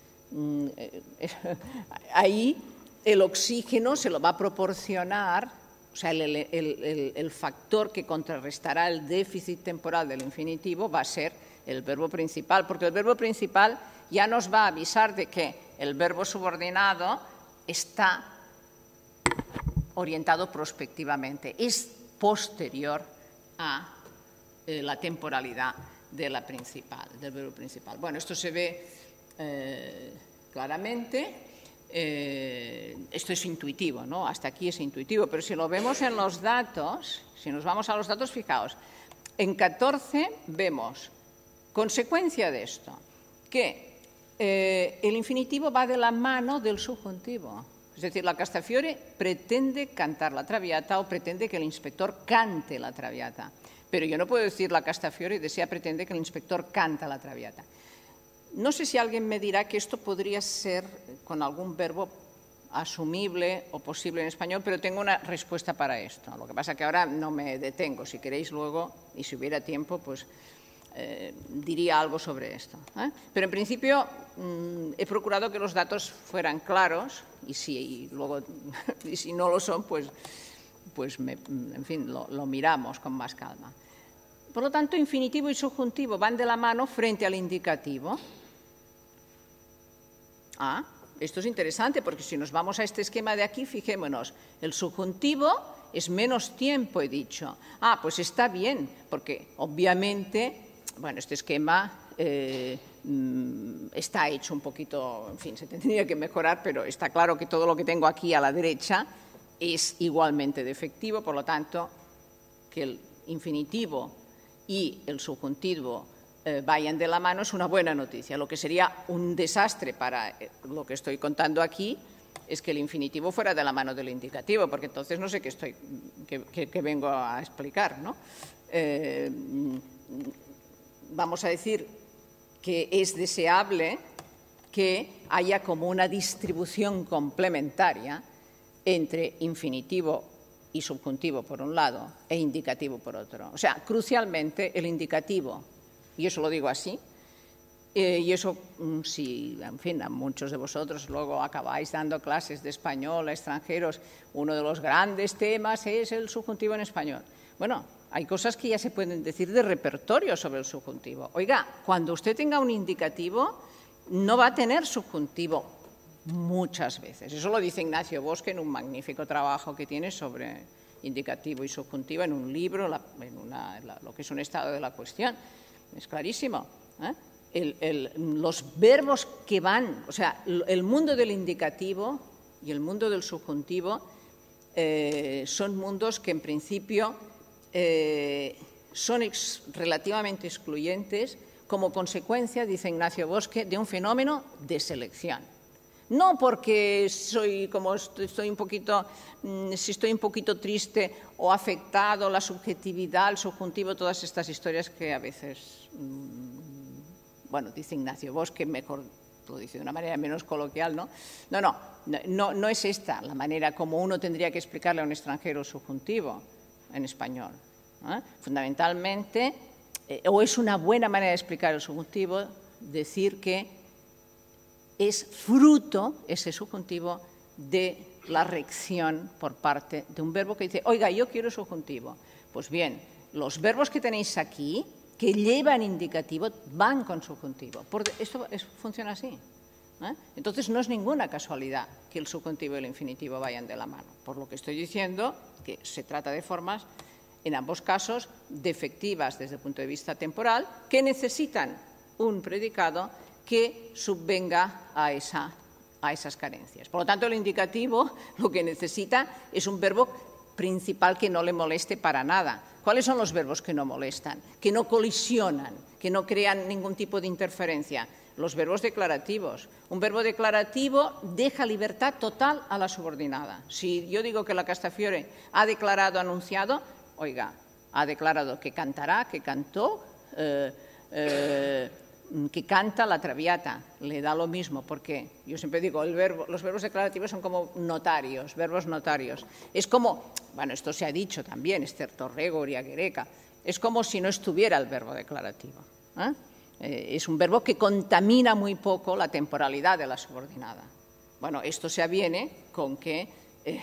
Ahí el oxígeno se lo va a proporcionar, o sea, el, el, el, el factor que contrarrestará el déficit temporal del infinitivo va a ser el verbo principal, porque el verbo principal ya nos va a avisar de que el verbo subordinado está orientado prospectivamente, es posterior a eh, la temporalidad de la principal, del verbo principal. Bueno, esto se ve eh, claramente. Eh, esto es intuitivo, ¿no? Hasta aquí es intuitivo, pero si lo vemos en los datos, si nos vamos a los datos, fijaos, en catorce vemos, consecuencia de esto, que eh, el infinitivo va de la mano del subjuntivo. Es decir, la Castafiore pretende cantar la Traviata o pretende que el inspector cante la Traviata. Pero yo no puedo decir la Castafiore y desea pretende que el inspector canta la Traviata. No sé si alguien me dirá que esto podría ser con algún verbo asumible o posible en español, pero tengo una respuesta para esto. Lo que pasa es que ahora no me detengo. Si queréis luego, y si hubiera tiempo, pues eh, diría algo sobre esto, ¿eh? Pero en principio mmm, he procurado que los datos fueran claros y si, y luego, y si no lo son, pues, pues me, en fin, lo, lo miramos con más calma. Por lo tanto, infinitivo y subjuntivo van de la mano frente al indicativo. Ah, esto es interesante porque si nos vamos a este esquema de aquí, fijémonos, el subjuntivo es menos tiempo, he dicho. Ah, pues está bien, porque obviamente, bueno, este esquema eh, está hecho un poquito, en fin, se tendría que mejorar, pero está claro que todo lo que tengo aquí a la derecha es igualmente defectivo, por lo tanto, que el infinitivo y el subjuntivo eh, vayan de la mano es una buena noticia. Lo que sería un desastre para eh, lo que estoy contando aquí es que el infinitivo fuera de la mano del indicativo, porque entonces no sé qué, estoy, qué, qué, qué vengo a explicar, ¿no? Eh, vamos a decir que es deseable que haya como una distribución complementaria entre infinitivo y subjuntivo por un lado e indicativo por otro. O sea, crucialmente el indicativo, y eso lo digo así, eh, y eso, si, en fin, a muchos de vosotros luego acabáis dando clases de español a extranjeros, uno de los grandes temas es el subjuntivo en español. Bueno, hay cosas que ya se pueden decir de repertorio sobre el subjuntivo. Oiga, cuando usted tenga un indicativo, no va a tener subjuntivo muchas veces. Eso lo dice Ignacio Bosque en un magnífico trabajo que tiene sobre indicativo y subjuntivo en un libro, la, en una, la, lo que es un estado de la cuestión. Es clarísimo, ¿eh? el, el, los verbos que van, o sea, el mundo del indicativo y el mundo del subjuntivo eh, son mundos que en principio eh, son ex, relativamente excluyentes como consecuencia, dice Ignacio Bosque, de un fenómeno de selección. No porque soy como estoy un poquito, si estoy un poquito triste o afectado, la subjetividad, el subjuntivo, todas estas historias que a veces, bueno, dice Ignacio Bosque, mejor lo dice de una manera menos coloquial, ¿no? No, no, no, no es esta la manera como uno tendría que explicarle a un extranjero el subjuntivo en español, ¿eh? Fundamentalmente, eh, o es una buena manera de explicar el subjuntivo, decir que es fruto, ese subjuntivo, de la reacción por parte de un verbo que dice, oiga, yo quiero subjuntivo. Pues bien, los verbos que tenéis aquí, que llevan indicativo, van con subjuntivo. Por, esto es, funciona así. ¿eh? Entonces no es ninguna casualidad que el subjuntivo y el infinitivo vayan de la mano. Por lo que estoy diciendo, que se trata de formas, en ambos casos, defectivas desde el punto de vista temporal, que necesitan un predicado que subvenga a, esa, a esas carencias. Por lo tanto, el indicativo lo que necesita es un verbo principal que no le moleste para nada. ¿Cuáles son los verbos que no molestan? Que no colisionan, que no crean ningún tipo de interferencia. Los verbos declarativos. Un verbo declarativo deja libertad total a la subordinada. Si yo digo que la Castafiore ha declarado, anunciado, oiga, ha declarado que cantará, que cantó, eh, eh, que canta la Traviata. Le da lo mismo, porque yo siempre digo, el verbo, los verbos declarativos son como notarios, verbos notarios. Es como, bueno, esto se ha dicho también, estertorrego, uriagereca, es como si no estuviera el verbo declarativo. ¿eh? Eh, es un verbo que contamina muy poco la temporalidad de la subordinada. Bueno, esto se aviene con que eh,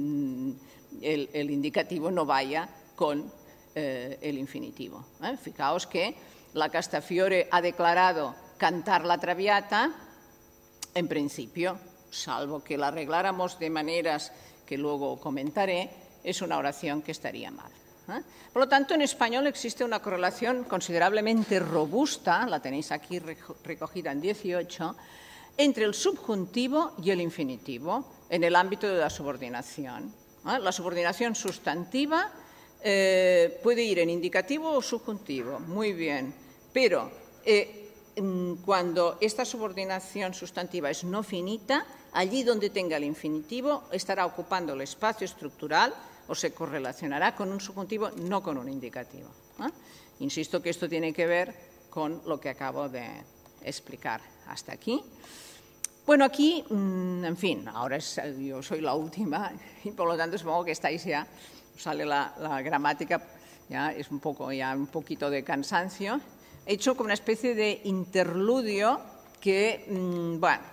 el, el indicativo no vaya con eh, el infinitivo. ¿eh? Fijaos que la Castafiore ha declarado cantar la Traviata, en principio, salvo que la arregláramos de maneras que luego comentaré, es una oración que estaría mal. ¿eh? Por lo tanto, en español existe una correlación considerablemente robusta, la tenéis aquí recogida en dieciocho, entre el subjuntivo y el infinitivo en el ámbito de la subordinación. ¿eh? La subordinación sustantiva eh, puede ir en indicativo o subjuntivo, muy bien. Pero eh, cuando esta subordinación sustantiva es no finita, allí donde tenga el infinitivo estará ocupando el espacio estructural o se correlacionará con un subjuntivo, no con un indicativo. ¿eh? Insisto que esto tiene que ver con lo que acabo de explicar hasta aquí. Bueno, aquí, en fin, ahora es, yo soy la última y por lo tanto supongo que estáis ya, sale la, la gramática, ya es un poco, ya un poquito de cansancio. He hecho como una especie de interludio que, mmm, bueno,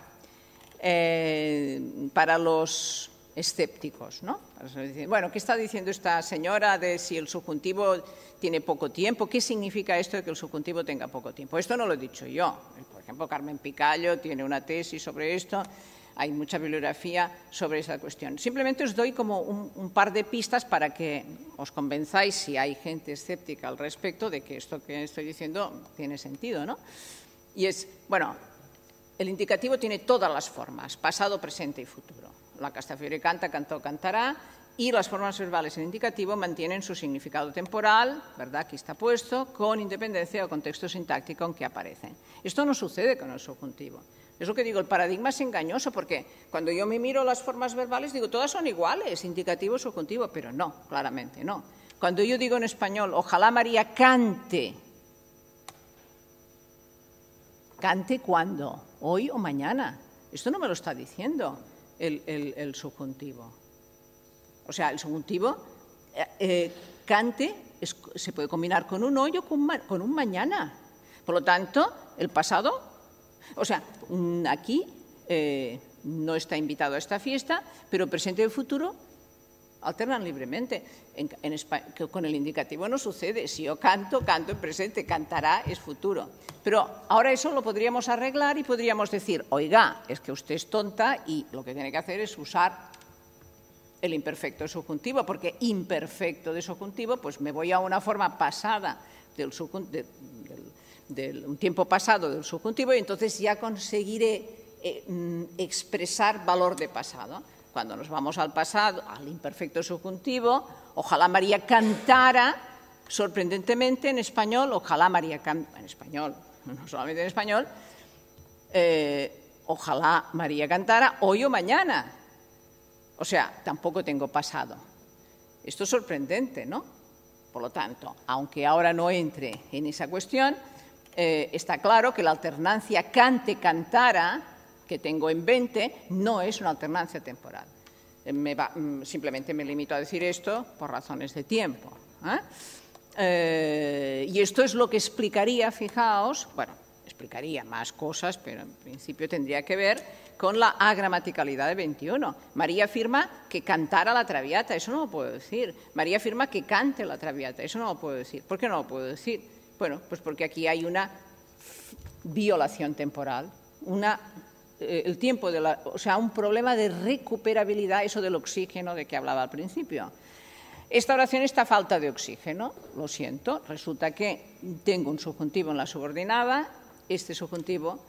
eh, para los escépticos, ¿no? Bueno, ¿qué está diciendo esta señora de si el subjuntivo tiene poco tiempo? ¿Qué significa esto de que el subjuntivo tenga poco tiempo? Esto no lo he dicho yo. Por ejemplo, Carmen Picallo tiene una tesis sobre esto. Hay mucha bibliografía sobre esa cuestión. Simplemente os doy como un, un par de pistas para que os convenzáis, si hay gente escéptica al respecto, de que esto que estoy diciendo tiene sentido, ¿no? Y es, bueno, el indicativo tiene todas las formas, pasado, presente y futuro. La Castafiore canta, cantó, cantará, y las formas verbales en indicativo mantienen su significado temporal, ¿verdad? Aquí está puesto, con independencia del contexto sintáctico en que aparecen. Esto no sucede con el subjuntivo. Es lo que digo, el paradigma es engañoso, porque cuando yo me miro las formas verbales, digo, todas son iguales, indicativo, subjuntivo, pero no, claramente no. Cuando yo digo en español, ojalá María cante, ¿cante cuándo? ¿Hoy o mañana? Esto no me lo está diciendo el, el, el subjuntivo. O sea, el subjuntivo, eh, eh, cante, es, se puede combinar con un hoy o con, con un mañana. Por lo tanto, el pasado... O sea, aquí eh, no está invitado a esta fiesta, pero presente y futuro alternan libremente. En, en España, con el indicativo no sucede. Si yo canto, canto en presente, cantará es futuro. Pero ahora eso lo podríamos arreglar y podríamos decir, oiga, es que usted es tonta y lo que tiene que hacer es usar el imperfecto de subjuntivo, porque imperfecto de subjuntivo, pues me voy a una forma pasada del subjuntivo, del de un tiempo pasado del subjuntivo y entonces ya conseguiré eh, expresar valor de pasado. Cuando nos vamos al pasado, al imperfecto subjuntivo, ojalá María cantara, sorprendentemente en español, ojalá María cantara, en español, no solamente en español, eh, ojalá María cantara hoy o mañana. O sea, tampoco tengo pasado. Esto es sorprendente, ¿no? Por lo tanto, aunque ahora no entre en esa cuestión, Eh, está claro que la alternancia cante-cantara que tengo en veinte no es una alternancia temporal. Eh, me va, simplemente me limito a decir esto por razones de tiempo. ¿eh? Eh, y esto es lo que explicaría, fijaos, bueno, explicaría más cosas, pero en principio tendría que ver con la agramaticalidad de veintiuno. María afirma que cantara la Traviata, eso no lo puedo decir. María afirma que cante la Traviata, eso no lo puedo decir. ¿Por qué no lo puedo decir? Bueno, pues porque aquí hay una violación temporal, una eh, el tiempo de la, o sea, un problema de recuperabilidad, eso del oxígeno de que hablaba al principio. Esta oración está a falta de oxígeno, lo siento, resulta que tengo un subjuntivo en la subordinada, este subjuntivo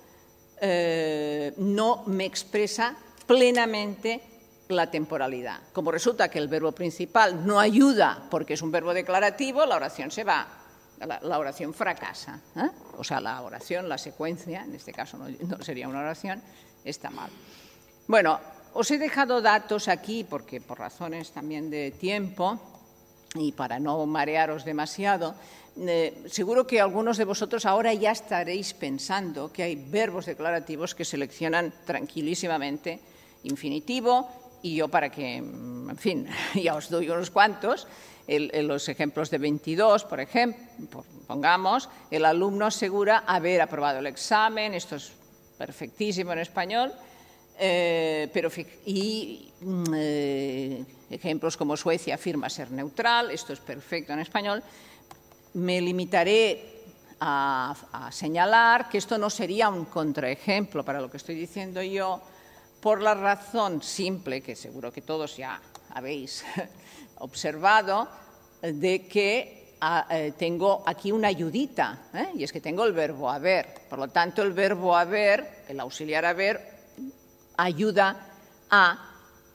eh, no me expresa plenamente la temporalidad. Como resulta que el verbo principal no ayuda porque es un verbo declarativo, la oración se va, la, la oración fracasa, ¿eh? O sea, la oración, la secuencia, en este caso no, no sería una oración, está mal. Bueno, os he dejado datos aquí porque por razones también de tiempo y para no marearos demasiado, eh, seguro que algunos de vosotros ahora ya estaréis pensando que hay verbos declarativos que seleccionan tranquilísimamente infinitivo y yo para que, en fin, ya os doy unos cuantos, el, el, los ejemplos de veintidós, por ejemplo, pongamos, el alumno asegura haber aprobado el examen, esto es perfectísimo en español, eh, pero y eh, ejemplos como Suecia afirma ser neutral, esto es perfecto en español. Me limitaré a, a señalar que esto no sería un contraejemplo para lo que estoy diciendo yo, por la razón simple, que seguro que todos ya habéis observado, de que a, eh, tengo aquí una ayudita, ¿eh? Y es que tengo el verbo haber. Por lo tanto, el verbo haber, el auxiliar haber, ayuda a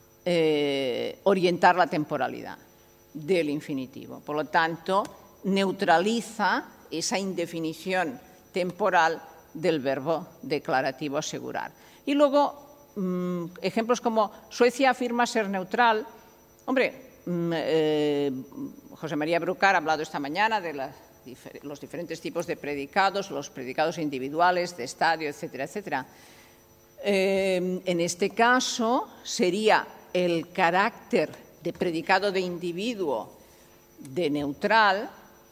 eh, orientar la temporalidad del infinitivo. Por lo tanto, neutraliza esa indefinición temporal del verbo declarativo asegurar. Y luego, mmm, ejemplos como Suecia afirma ser neutral. Hombre, mmm, eh, José María Brucar ha hablado esta mañana de la, difer los diferentes tipos de predicados, los predicados individuales, de estadio, etcétera, etcétera. Eh, en este caso sería el carácter de predicado de individuo de neutral.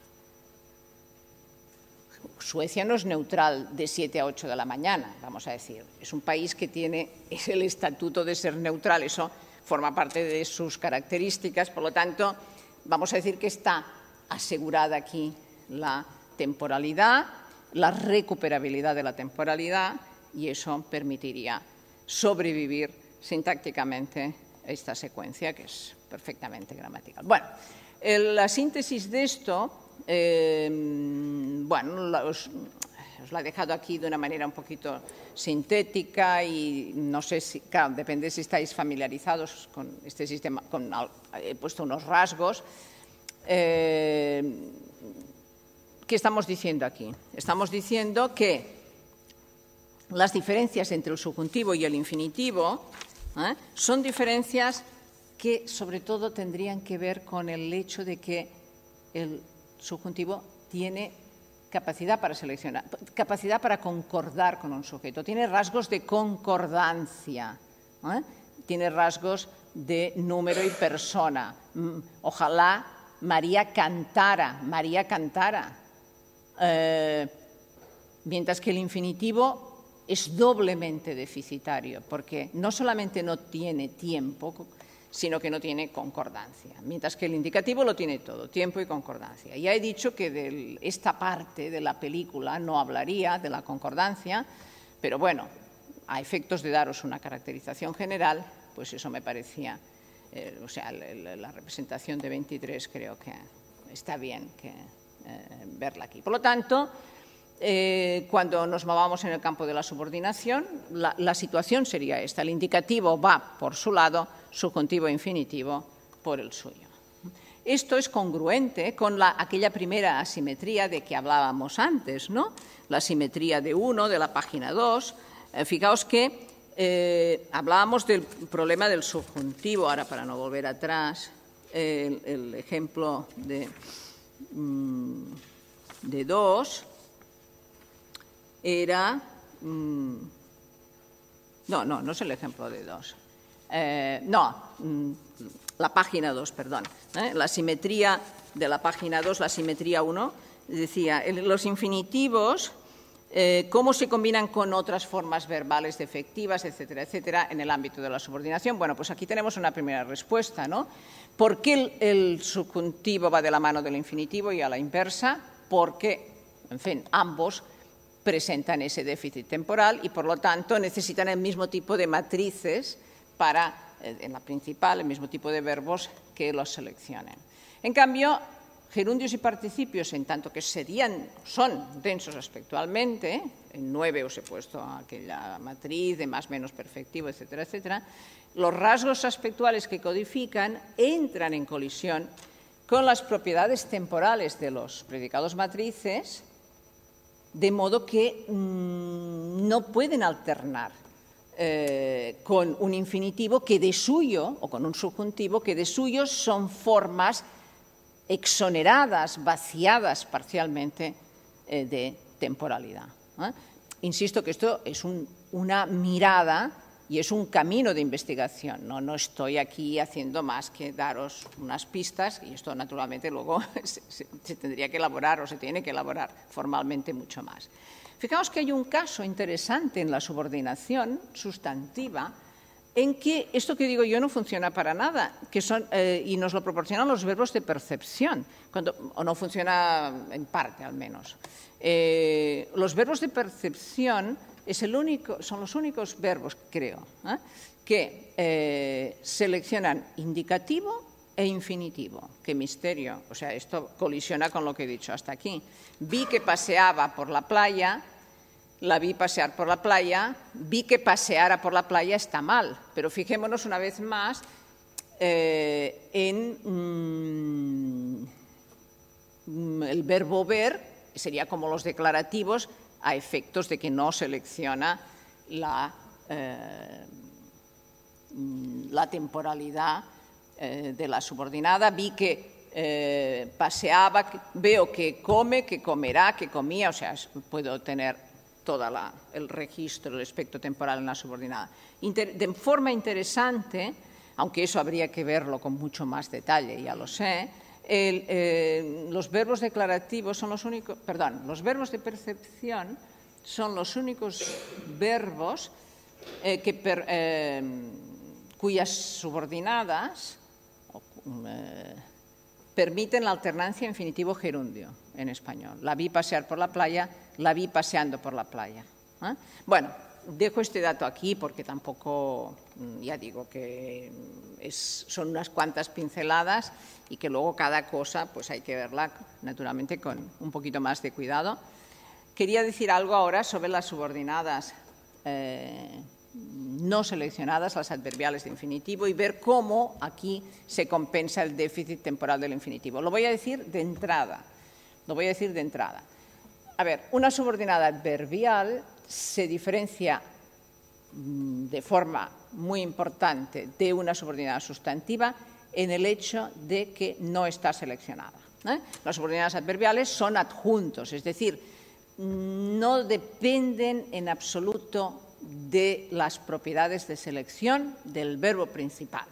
Suecia no es neutral de siete a ocho de la mañana, vamos a decir. Es un país que tiene es el estatuto de ser neutral, eso forma parte de sus características, por lo tanto, vamos a decir que está asegurada aquí la temporalidad, la recuperabilidad de la temporalidad, y eso permitiría sobrevivir sintácticamente esta secuencia, que es perfectamente gramatical. Bueno, el, la síntesis de esto, eh, bueno, la, os, os la he dejado aquí de una manera un poquito sintética y no sé si, claro, depende si estáis familiarizados con este sistema, con, he puesto unos rasgos. Eh, ¿Qué estamos diciendo aquí? Estamos diciendo que las diferencias entre el subjuntivo y el infinitivo ¿eh? son diferencias que sobre todo tendrían que ver con el hecho de que el subjuntivo tiene capacidad para seleccionar, capacidad para concordar con un sujeto, tiene rasgos de concordancia, ¿eh? tiene rasgos de número y persona. Ojalá María cantara, María cantara, eh, mientras que el infinitivo es doblemente deficitario, porque no solamente no tiene tiempo, sino que no tiene concordancia, mientras que el indicativo lo tiene todo, tiempo y concordancia. Ya he dicho que de esta parte de la película no hablaría de la concordancia, pero bueno, a efectos de daros una caracterización general, pues eso me parecía, eh, o sea, la, la representación de veintitrés creo que está bien que, eh, verla aquí. Por lo tanto, Eh, cuando nos movamos en el campo de la subordinación, la, la situación sería esta. El indicativo va por su lado, subjuntivo e infinitivo por el suyo. Esto es congruente con la, aquella primera asimetría de que hablábamos antes, ¿no? La asimetría de uno, de la página dos. Eh, fijaos que eh, hablábamos del problema del subjuntivo, ahora para no volver atrás, eh, el, el ejemplo de, mm, de dos. Era, mmm, no, no, no es el ejemplo de dos, eh, no, mmm, la página dos, perdón, ¿eh? La simetría de la página dos, la simetría uno, decía, el, los infinitivos, eh, cómo se combinan con otras formas verbales defectivas, etcétera, etcétera, en el ámbito de la subordinación. Bueno, pues aquí tenemos una primera respuesta, ¿no? ¿Por qué el, el subjuntivo va de la mano del infinitivo y a la inversa? Porque, en fin, ambos presentan ese déficit temporal y, por lo tanto, necesitan el mismo tipo de matrices para, en la principal, el mismo tipo de verbos que los seleccionen. En cambio, gerundios y participios, en tanto que serían, son densos aspectualmente, en nueve os he puesto aquella matriz de más, menos, perfectivo, etcétera, etcétera, los rasgos aspectuales que codifican entran en colisión con las propiedades temporales de los predicados matrices, de modo que mmm, no pueden alternar eh, con un infinitivo que de suyo, o con un subjuntivo que de suyo son formas exoneradas, vaciadas parcialmente eh, de temporalidad. ¿eh? Insisto que esto es un, una mirada y es un camino de investigación. No, no estoy aquí haciendo más que daros unas pistas y esto naturalmente luego se, se, se tendría que elaborar o se tiene que elaborar formalmente mucho más. Fijaos que hay un caso interesante en la subordinación sustantiva en que esto que digo yo no funciona para nada, que son, eh, y nos lo proporcionan los verbos de percepción, cuando, o no funciona en parte al menos. Eh, los verbos de percepción es el único, son los únicos verbos, creo, ¿eh? que eh, seleccionan indicativo e infinitivo. ¡Qué misterio! O sea, esto colisiona con lo que he dicho hasta aquí. Vi que paseaba por la playa, la vi pasear por la playa, vi que paseara por la playa está mal, pero fijémonos una vez más eh, en mm, el verbo ver, sería como los declarativos, a efectos de que no selecciona la, eh, la temporalidad eh, de la subordinada. Vi que eh, paseaba, veo que come, que comerá, que comía, o sea, puedo tener todo el registro, el espectro temporal en la subordinada. Inter- de forma interesante, aunque eso habría que verlo con mucho más detalle, ya lo sé, El, eh, los verbos declarativos son los únicos, perdón, los verbos de percepción son los únicos verbos eh, que per, eh, cuyas subordinadas eh, permiten la alternancia infinitivo-gerundio en español. La vi pasear por la playa, la vi paseando por la playa. ¿eh? Bueno, dejo este dato aquí porque tampoco, ya digo que es, son unas cuantas pinceladas y que luego cada cosa pues hay que verla naturalmente con un poquito más de cuidado. Quería decir algo ahora sobre las subordinadas eh, no seleccionadas, las adverbiales de infinitivo, y ver cómo aquí se compensa el déficit temporal del infinitivo. Lo voy a decir de entrada. Lo voy a decir de entrada. A ver, una subordinada adverbial se diferencia de forma muy importante de una subordinada sustantiva en el hecho de que no está seleccionada. ¿eh? Las subordinadas adverbiales son adjuntos, es decir, no dependen en absoluto de las propiedades de selección del verbo principal.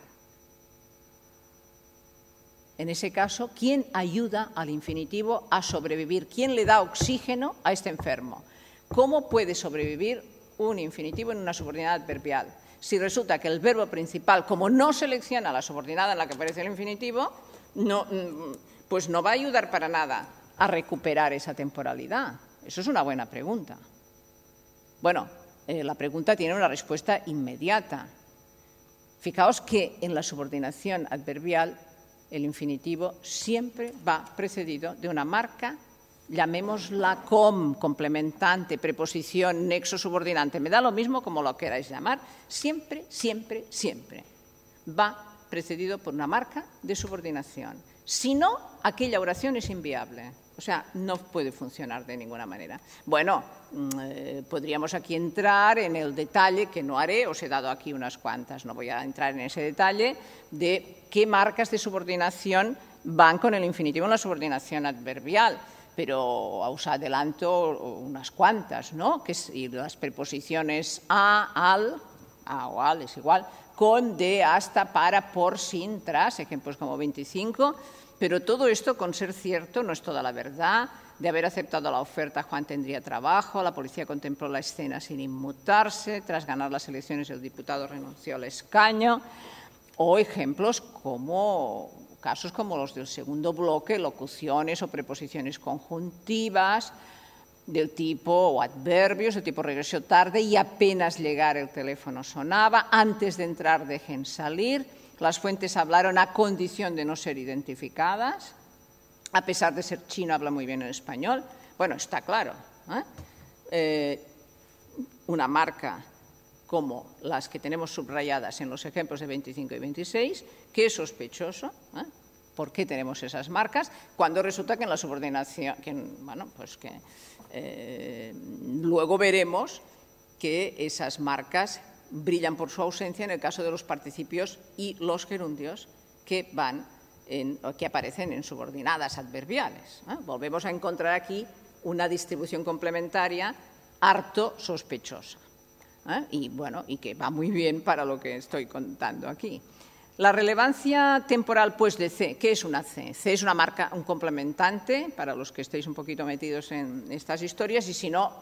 En ese caso, ¿quién ayuda al infinitivo a sobrevivir? ¿Quién le da oxígeno a este enfermo? ¿Cómo puede sobrevivir un infinitivo en una subordinada adverbial? Si resulta que el verbo principal, como no selecciona la subordinada en la que aparece el infinitivo, no, pues no va a ayudar para nada a recuperar esa temporalidad. Eso es una buena pregunta. Bueno, eh, la pregunta tiene una respuesta inmediata. Fijaos que en la subordinación adverbial el infinitivo siempre va precedido de una marca, llamémosla com, complementante, preposición, nexo subordinante, me da lo mismo como lo queráis llamar, siempre, siempre, siempre va precedido por una marca de subordinación. Si no, aquella oración es inviable, o sea, no puede funcionar de ninguna manera. Bueno, eh, podríamos aquí entrar en el detalle, que no haré, os he dado aquí unas cuantas, no voy a entrar en ese detalle, de qué marcas de subordinación van con el infinitivo en la subordinación adverbial, pero os adelanto unas cuantas, ¿no? Que y las preposiciones a, al, a o al es igual, con, de, hasta, para, por, sin, tras, ejemplos como veinticinco, pero todo esto, con ser cierto, no es toda la verdad. De haber aceptado la oferta, Juan tendría trabajo, la policía contempló la escena sin inmutarse, tras ganar las elecciones el diputado renunció al escaño, o ejemplos como casos como los del segundo bloque, locuciones o preposiciones conjuntivas, del tipo, o adverbios, del tipo regresó tarde y apenas llegar el teléfono sonaba, antes de entrar dejen salir, las fuentes hablaron a condición de no ser identificadas, a pesar de ser chino habla muy bien el español. Bueno, está claro, ¿eh? Eh, una marca como las que tenemos subrayadas en los ejemplos de veinticinco y veintiséis, que es sospechoso, ¿eh? ¿Por qué tenemos esas marcas? Cuando resulta que en la subordinación, que, bueno, pues que eh, luego veremos que esas marcas brillan por su ausencia en el caso de los participios y los gerundios que van en, que aparecen en subordinadas adverbiales, ¿eh? Volvemos a encontrar aquí una distribución complementaria harto sospechosa, ¿eh? y, bueno, y que va muy bien para lo que estoy contando aquí. La relevancia temporal pues, de C, ¿qué es una C? C es una marca, un complementante, para los que estéis un poquito metidos en estas historias, y si no,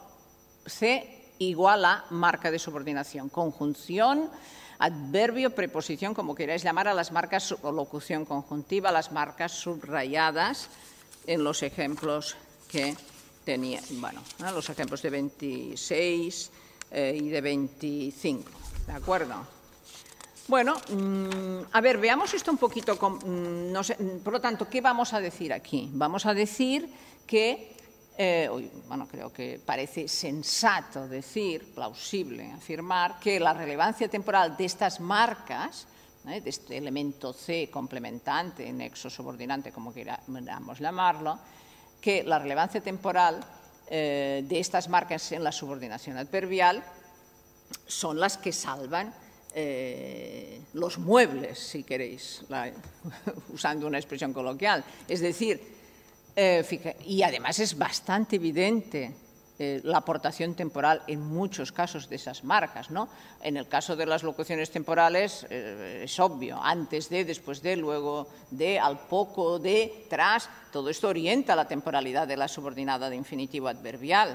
C igual a marca de subordinación, conjunción, adverbio, preposición, como queráis llamar a las marcas, o locución conjuntiva, las marcas subrayadas en los ejemplos que tenía, bueno, ¿no? Los ejemplos de veintiséis eh, y de veinticinco, ¿de acuerdo? Bueno, mmm, a ver, veamos esto un poquito, con, mmm, no sé, por lo tanto, ¿qué vamos a decir aquí? Vamos a decir que, eh, bueno, creo que parece sensato decir, plausible afirmar, que la relevancia temporal de estas marcas, ¿eh? de este elemento C complementante, nexo subordinante, como queramos llamarlo, que la relevancia temporal eh, de estas marcas en la subordinación adverbial son las que salvan eh, los muebles, si queréis, la, usando una expresión coloquial. Es decir, eh, fija, y además es bastante evidente eh, la aportación temporal en muchos casos de esas marcas, ¿no? En el caso de las locuciones temporales eh, es obvio, antes de, después de, luego de, al poco de, tras, todo esto orienta la temporalidad de la subordinada de infinitivo adverbial.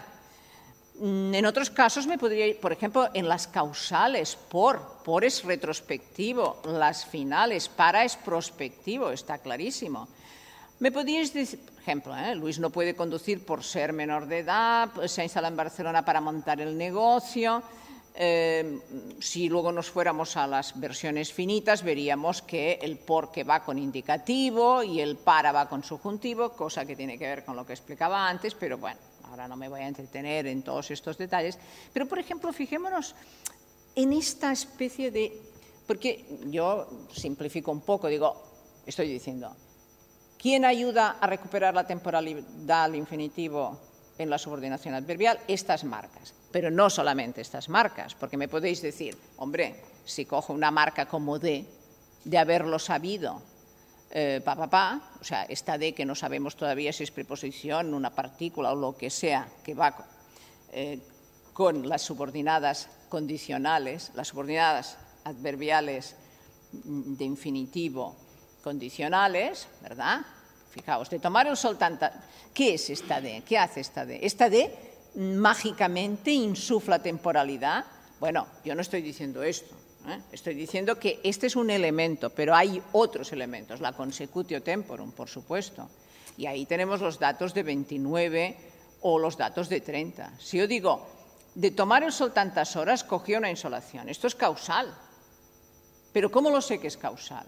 En otros casos me podría ir, por ejemplo, en las causales, por, por es retrospectivo, las finales, para es prospectivo, está clarísimo. Me podríais decir, por ejemplo, ¿eh? Luis no puede conducir por ser menor de edad, se ha instalado en Barcelona para montar el negocio. Eh, si luego nos fuéramos a las versiones finitas, veríamos que el por que va con indicativo y el para va con subjuntivo, cosa que tiene que ver con lo que explicaba antes, pero bueno, ahora no me voy a entretener en todos estos detalles. Pero, por ejemplo, fijémonos en esta especie de... Porque yo simplifico un poco, digo, estoy diciendo, ¿quién ayuda a recuperar la temporalidad al infinitivo en la subordinación adverbial? Estas marcas. Pero no solamente estas marcas, porque me podéis decir, hombre, si cojo una marca como de, de haberlo sabido, eh, pa, pa, pa, o sea, esta de que no sabemos todavía si es preposición, una partícula o lo que sea, que va eh, con las subordinadas condicionales, las subordinadas adverbiales de infinitivo condicionales, ¿verdad? Fijaos, de tomar el sol tanta... ¿Qué es esta de? ¿Qué hace esta de? Esta de mágicamente insufla temporalidad. Bueno, yo no estoy diciendo esto, ¿eh? Estoy diciendo que este es un elemento, pero hay otros elementos, la consecutio temporum, por supuesto. Y ahí tenemos los datos de veintinueve o los datos de treinta. Si yo digo, de tomar el sol tantas horas, cogió una insolación. Esto es causal. Pero ¿cómo lo sé que es causal?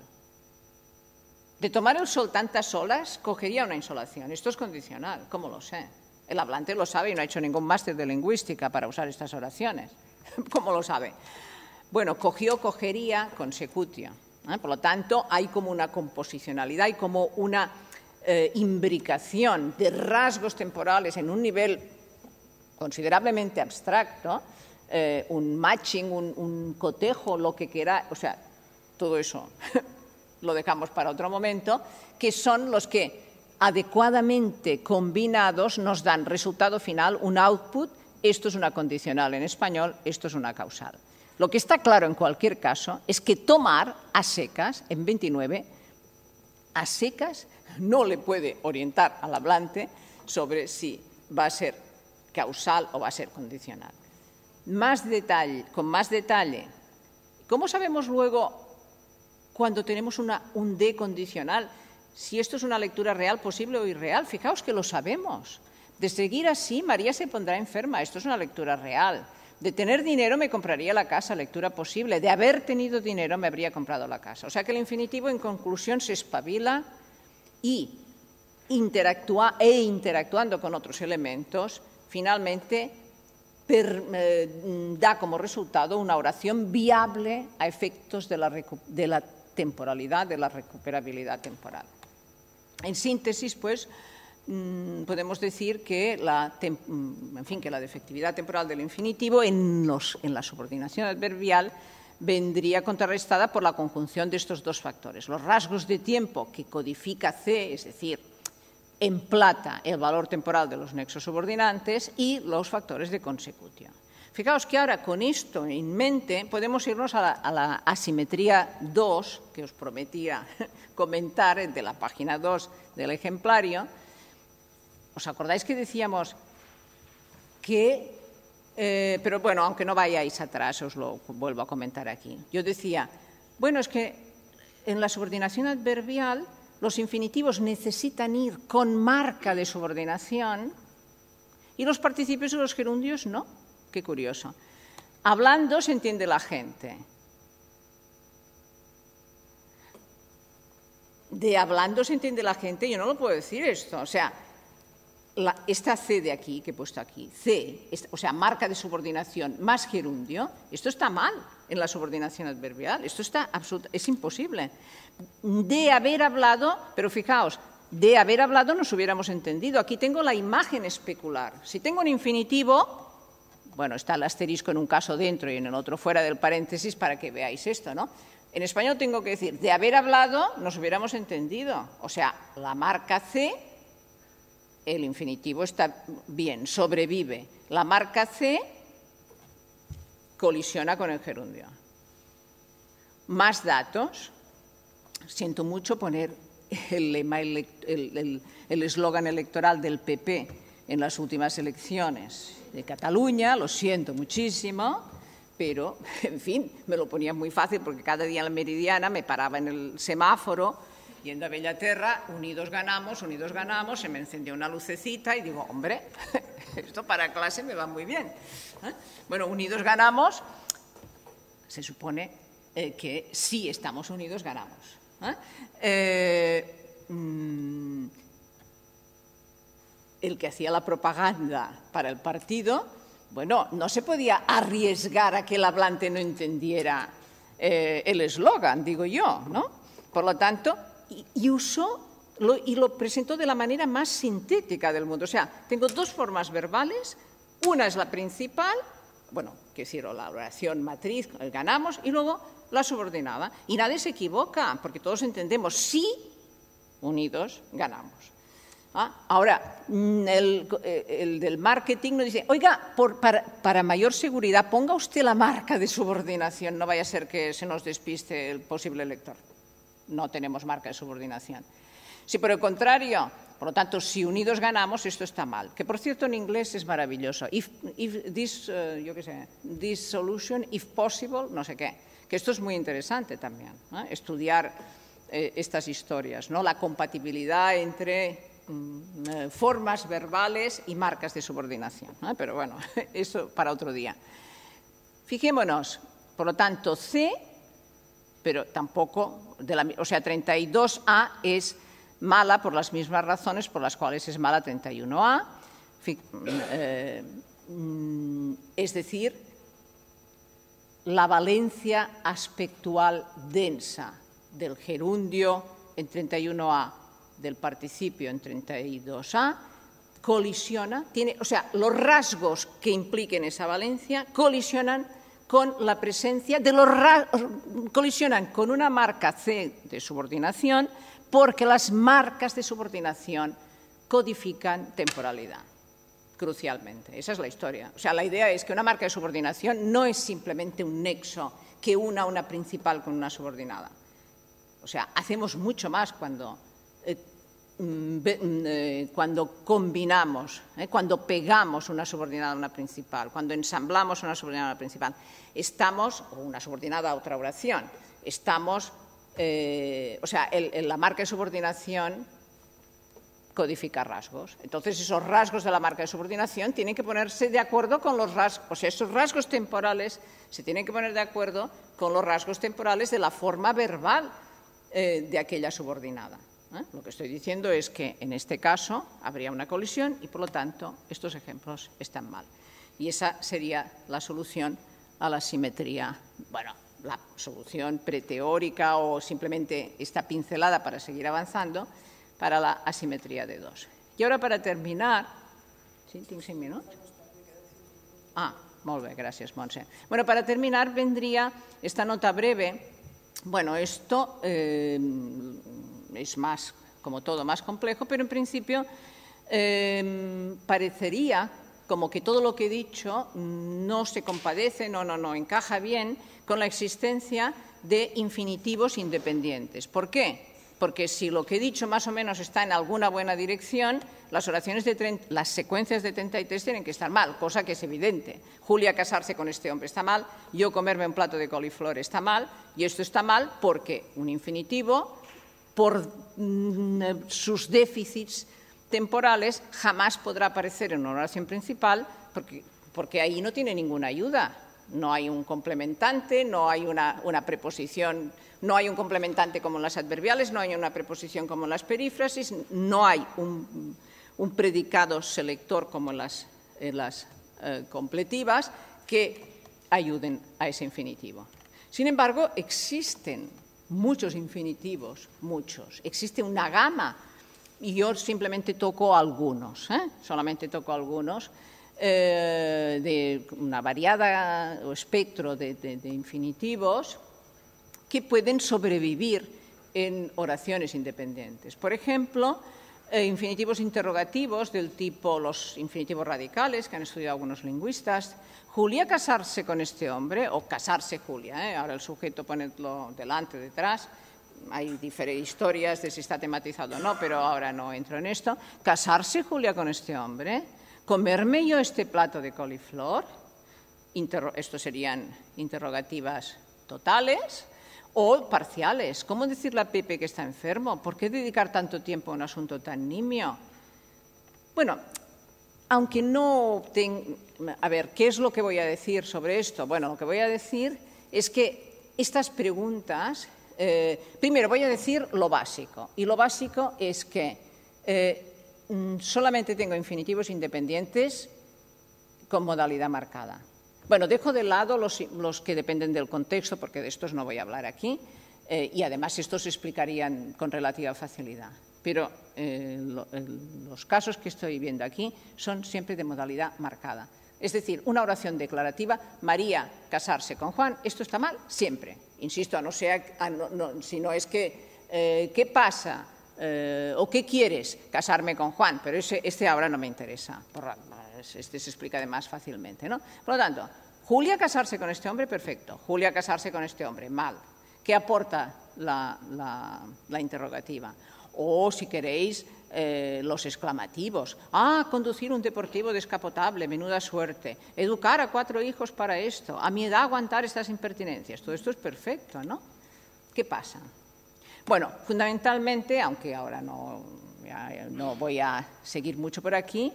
De tomar el sol tantas horas, cogería una insolación. Esto es condicional. ¿Cómo lo sé? El hablante lo sabe y no ha hecho ningún máster de lingüística para usar estas oraciones. ¿Cómo lo sabe? Bueno, cogió, cogería, consecutio. ¿eh? Por lo tanto, hay como una composicionalidad, hay como una eh, imbricación de rasgos temporales en un nivel considerablemente abstracto, eh, un matching, un, un cotejo, lo que quiera, o sea, todo eso lo dejamos para otro momento, que son los que adecuadamente combinados nos dan resultado final, un output. Esto es una condicional en español, esto es una causal. Lo que está claro en cualquier caso es que tomar a secas, en veintinueve, a secas no le puede orientar al hablante sobre si va a ser causal o va a ser condicional. Más detalle, con más detalle, ¿cómo sabemos luego cuando tenemos una, un de condicional? Si esto es una lectura real, posible o irreal, fijaos que lo sabemos, De seguir así, María se pondrá enferma. Esto es una lectura real. De tener dinero me compraría la casa, lectura posible. De haber tenido dinero me habría comprado la casa. O sea que el infinitivo, en conclusión, se espabila y interactúa e interactuando con otros elementos, finalmente per, eh, da como resultado una oración viable a efectos de la, de la temporalidad, de la recuperabilidad temporal. En síntesis, pues, podemos decir que la, en fin, que la defectividad temporal del infinitivo en, los, en la subordinación adverbial vendría contrarrestada por la conjunción de estos dos factores. Los rasgos de tiempo que codifica C, es decir, emplata el valor temporal de los nexos subordinantes, y los factores de consecución. Fijaos que ahora, con esto en mente, podemos irnos a la, a la asimetría dos, que os prometía comentar, de la página dos del ejemplario. ¿Os acordáis que decíamos que, eh, pero bueno, aunque no vayáis atrás, os lo vuelvo a comentar aquí. Yo decía, bueno, es que en la subordinación adverbial los infinitivos necesitan ir con marca de subordinación y los participios y los gerundios no. Qué curioso. Hablando se entiende la gente. De hablando se entiende la gente, yo no lo puedo decir esto, o sea, La, esta C de aquí, que he puesto aquí, C, esta, o sea, marca de subordinación más gerundio, esto está mal en la subordinación adverbial, esto está absoluto, es imposible. De haber hablado, pero fijaos, de haber hablado nos hubiéramos entendido. Aquí tengo la imagen especular. Si tengo un infinitivo, bueno, está el asterisco en un caso dentro y en el otro fuera del paréntesis para que veáis esto, ¿no? En español tengo que decir, de haber hablado nos hubiéramos entendido. O sea, la marca C, el infinitivo está bien, sobrevive. La marca C colisiona con el gerundio. Más datos. Siento mucho poner el lema, el eslogan electoral del P P en las últimas elecciones de Cataluña, lo siento muchísimo, pero, en fin, me lo ponía muy fácil porque cada día en la Meridiana me paraba en el semáforo yendo a Bellaterra, unidos ganamos, unidos ganamos, se me encendió una lucecita y digo, hombre, esto para clase me va muy bien. ¿Eh? Bueno, unidos ganamos, se supone eh, que si estamos unidos ganamos. ¿Eh? Eh, mmm, el que hacía la propaganda para el partido, bueno, no se podía arriesgar a que el hablante no entendiera eh, el eslogan, digo yo, ¿no? Por lo tanto, y, y usó lo, y lo presentó de la manera más sintética del mundo. O sea, tengo dos formas verbales, una es la principal, bueno, que es decir, la oración matriz, el ganamos, y luego la subordinada. Y nadie se equivoca, porque todos entendemos, sí, unidos, ganamos. ¿Ah? Ahora, el, el del marketing nos dice, oiga, por, para, para mayor seguridad, ponga usted la marca de subordinación, no vaya a ser que se nos despiste el posible lector. No tenemos marca de subordinación. Si por el contrario, por lo tanto, si unidos ganamos, esto está mal. Que, por cierto, en inglés es maravilloso. If, if this, uh, yo qué sé, this solution, if possible, no sé qué. Que esto es muy interesante también, ¿eh? Estudiar eh, estas historias, ¿no? La compatibilidad entre formas verbales y marcas de subordinación, ¿eh? Pero bueno, eso para otro día. Fijémonos, por lo tanto, C, pero tampoco, de la, o sea, treinta y dos A es mala por las mismas razones por las cuales es mala treinta y uno A, eh, es decir, la valencia aspectual densa del gerundio en treinta y uno A, del participio en treinta y dos A, colisiona, tiene, o sea, los rasgos que impliquen esa valencia colisionan con la presencia de los colisionan con una marca C de subordinación, porque las marcas de subordinación codifican temporalidad, crucialmente. Esa es la historia. O sea, la idea es que una marca de subordinación no es simplemente un nexo que una una principal con una subordinada. O sea, hacemos mucho más cuando cuando combinamos, ¿eh? cuando pegamos una subordinada a una principal, cuando ensamblamos una subordinada a una principal, estamos, o una subordinada a otra oración, estamos, eh, o sea, el, el, la marca de subordinación codificar rasgos. Entonces, esos rasgos de la marca de subordinación tienen que ponerse de acuerdo con los rasgos, o sea, esos rasgos temporales se tienen que poner de acuerdo con los rasgos temporales de la forma verbal eh, de aquella subordinada. ¿eh? Lo que estoy diciendo es que, en este caso, habría una colisión y, por lo tanto, estos ejemplos están mal. Y esa sería la solución a la simetría, bueno, la solución preteórica o simplemente esta pincelada para seguir avanzando, para la asimetría de dos. Y ahora, para terminar... ¿Sí? ¿Tinc cinc minuts? Ah, molt bé, gràcies, Montse. Bueno, para terminar vendría esta nota breve. Bueno, esto eh, es más, como todo, más complejo, pero en principio eh, parecería como que todo lo que he dicho no se compadece, no, no, no, encaja bien con la existencia de infinitivos independientes. ¿Por qué? Porque si lo que he dicho más o menos está en alguna buena dirección, las oraciones de treinta, las secuencias de treinta y tres tienen que estar mal, cosa que es evidente. Julia casarse con este hombre está mal, yo comerme un plato de coliflor está mal, y esto está mal porque un infinitivo, por mm, sus déficits temporales, jamás podrá aparecer en una oración principal porque, porque ahí no tiene ninguna ayuda. No hay un complementante, no hay una, una preposición, no hay un complementante como en las adverbiales, no hay una preposición como en las perífrasis, no hay un, un predicado selector como en las, en las eh, completivas que ayuden a ese infinitivo. Sin embargo, existen muchos infinitivos, muchos. Existe una gama, y yo simplemente toco algunos, ¿eh? solamente toco algunos, Eh, de una variada o espectro de, de, de infinitivos que pueden sobrevivir en oraciones independientes. Por ejemplo, eh, infinitivos interrogativos del tipo los infinitivos radicales que han estudiado algunos lingüistas. Julia casarse con este hombre, o casarse Julia, ¿eh? ahora el sujeto ponerlo delante o detrás. Hay diferentes historias de si está tematizado o no, pero ahora no entro en esto. Casarse Julia con este hombre. ¿Comerme yo este plato de coliflor? Interro- estos serían interrogativas totales o parciales. ¿Cómo decirle a Pepe que está enfermo? ¿Por qué dedicar tanto tiempo a un asunto tan nimio? Bueno, aunque no tenga... A ver, ¿qué es lo que voy a decir sobre esto? Bueno, lo que voy a decir es que estas preguntas... Eh, primero, voy a decir lo básico. Y lo básico es que... Eh, solamente tengo infinitivos independientes con modalidad marcada. Bueno, dejo de lado los, los que dependen del contexto, porque de estos no voy a hablar aquí, eh, y además estos se explicarían con relativa facilidad. Pero eh, lo, el, los casos que estoy viendo aquí son siempre de modalidad marcada. Es decir, una oración declarativa, María casarse con Juan, esto está mal siempre. Insisto, a no ser, a no, no, si no es que, eh, ¿qué pasa? Eh, ¿O qué quieres? Casarme con Juan, pero ese, este ahora no me interesa. Este se explica además fácilmente, ¿no? Por lo tanto, Julia casarse con este hombre, perfecto. Julia casarse con este hombre, mal. ¿Qué aporta la, la, la interrogativa? O, si queréis, eh, los exclamativos. Ah, conducir un deportivo descapotable, menuda suerte. Educar a cuatro hijos para esto. A mi edad aguantar estas impertinencias. Todo esto es perfecto, ¿no? ¿Qué pasa? Bueno, fundamentalmente, aunque ahora no, ya no voy a seguir mucho por aquí,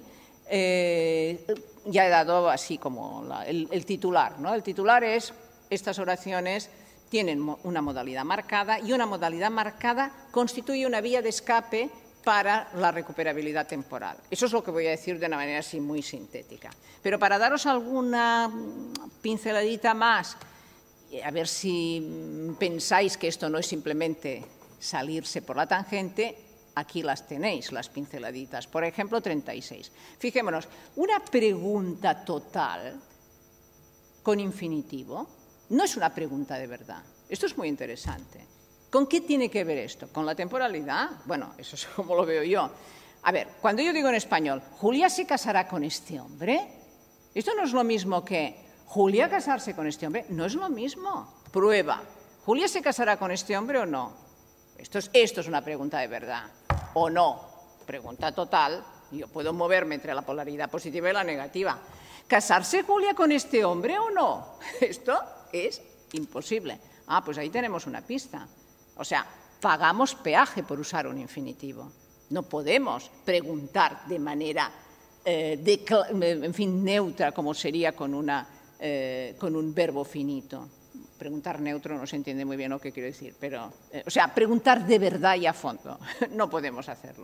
eh, ya he dado así como la, el, el titular, ¿no? El titular es, estas oraciones tienen una modalidad marcada y una modalidad marcada constituye una vía de escape para la recuperabilidad temporal. Eso es lo que voy a decir de una manera así muy sintética. Pero para daros alguna pinceladita más, a ver si pensáis que esto no es simplemente salirse por la tangente, aquí las tenéis, las pinceladitas. Por ejemplo, treinta y seis. Fijémonos, una pregunta total con infinitivo no es una pregunta de verdad. Esto es muy interesante. ¿Con qué tiene que ver esto? ¿Con la temporalidad? Bueno, eso es como lo veo yo. A ver, cuando yo digo en español, ¿Julia se casará con este hombre? Esto no es lo mismo que ¿Julia casarse con este hombre? No es lo mismo. Prueba. ¿Julia se casará con este hombre o no? Esto es, esto es una pregunta de verdad. ¿O no? Pregunta total. Yo puedo moverme entre la polaridad positiva y la negativa. ¿Casarse Julia con este hombre o no? Esto es imposible. Ah, pues ahí tenemos una pista. O sea, pagamos peaje por usar un infinitivo. No podemos preguntar de manera, eh, de, en fin, neutra, como sería con, una, eh, con un verbo finito. Preguntar neutro no se entiende muy bien lo que quiero decir, pero, eh, o sea, preguntar de verdad y a fondo. No podemos hacerlo.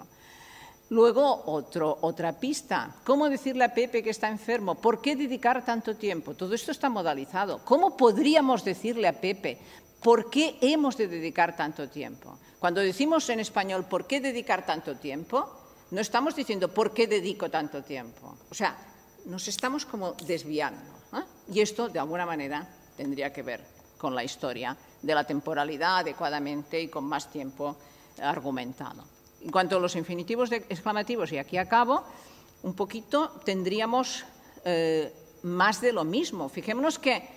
Luego, otro, otra pista. ¿Cómo decirle a Pepe que está enfermo? ¿Por qué dedicar tanto tiempo? Todo esto está modalizado. ¿Cómo podríamos decirle a Pepe por qué hemos de dedicar tanto tiempo? Cuando decimos en español ¿por qué dedicar tanto tiempo? No estamos diciendo ¿por qué dedico tanto tiempo? O sea, nos estamos como desviando, ¿eh? Y esto, de alguna manera, tendría que ver con la historia de la temporalidad adecuadamente y con más tiempo argumentado. En cuanto a los infinitivos exclamativos, y aquí acabo, un poquito tendríamos eh, más de lo mismo. Fijémonos que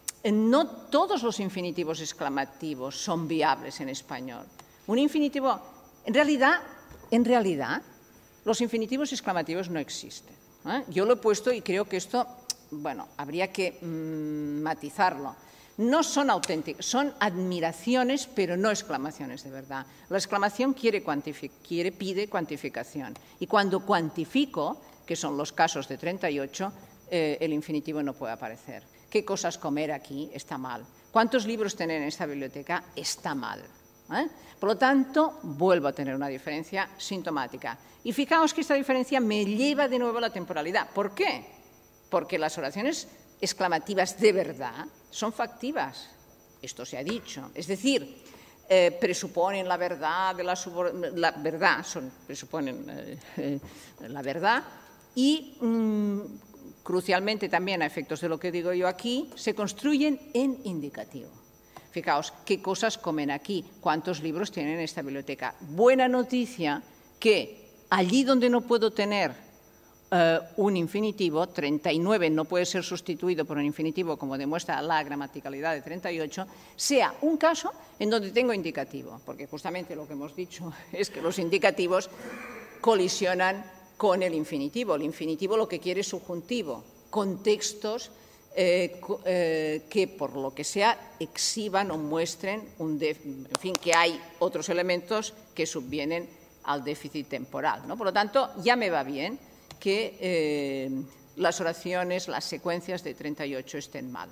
no todos los infinitivos exclamativos son viables en español. Un infinitivo, en realidad, en realidad, los infinitivos exclamativos no existen, ¿eh? Yo lo he puesto y creo que esto, bueno, habría que mmm, matizarlo. No son auténticos, son admiraciones, pero no exclamaciones de verdad. La exclamación quiere, quiere, pide cuantificación. Y cuando cuantifico, que son los casos de treinta y ocho, eh, el infinitivo no puede aparecer. ¿Qué cosas comer aquí? Está mal. ¿Cuántos libros tener en esta biblioteca? Está mal. ¿Eh? Por lo tanto, vuelvo a tener una diferencia sintomática. Y fijaos que esta diferencia me lleva de nuevo a la temporalidad. ¿Por qué? Porque las oraciones exclamativas de verdad son factivas. Esto se ha dicho. Es decir, eh, presuponen la verdad de la, la verdad, son, presuponen eh, eh, la verdad y, mmm, crucialmente también a efectos de lo que digo yo aquí, se construyen en indicativo. Fijaos, ¿qué cosas comen aquí? ¿Cuántos libros tienen en esta biblioteca? Buena noticia que allí donde no puedo tener Uh, un infinitivo, treinta y nueve no puede ser sustituido por un infinitivo, como demuestra la gramaticalidad de treinta y ocho, sea un caso en donde tengo indicativo, porque justamente lo que hemos dicho es que los indicativos colisionan con el infinitivo. El infinitivo lo que quiere es subjuntivo, contextos eh, eh, que, por lo que sea, exhiban o muestren, un en fin, que hay otros elementos que subvienen al déficit temporal, ¿no? Por lo tanto, ya me va bien que eh, las oraciones, las secuencias de treinta y ocho estén mal.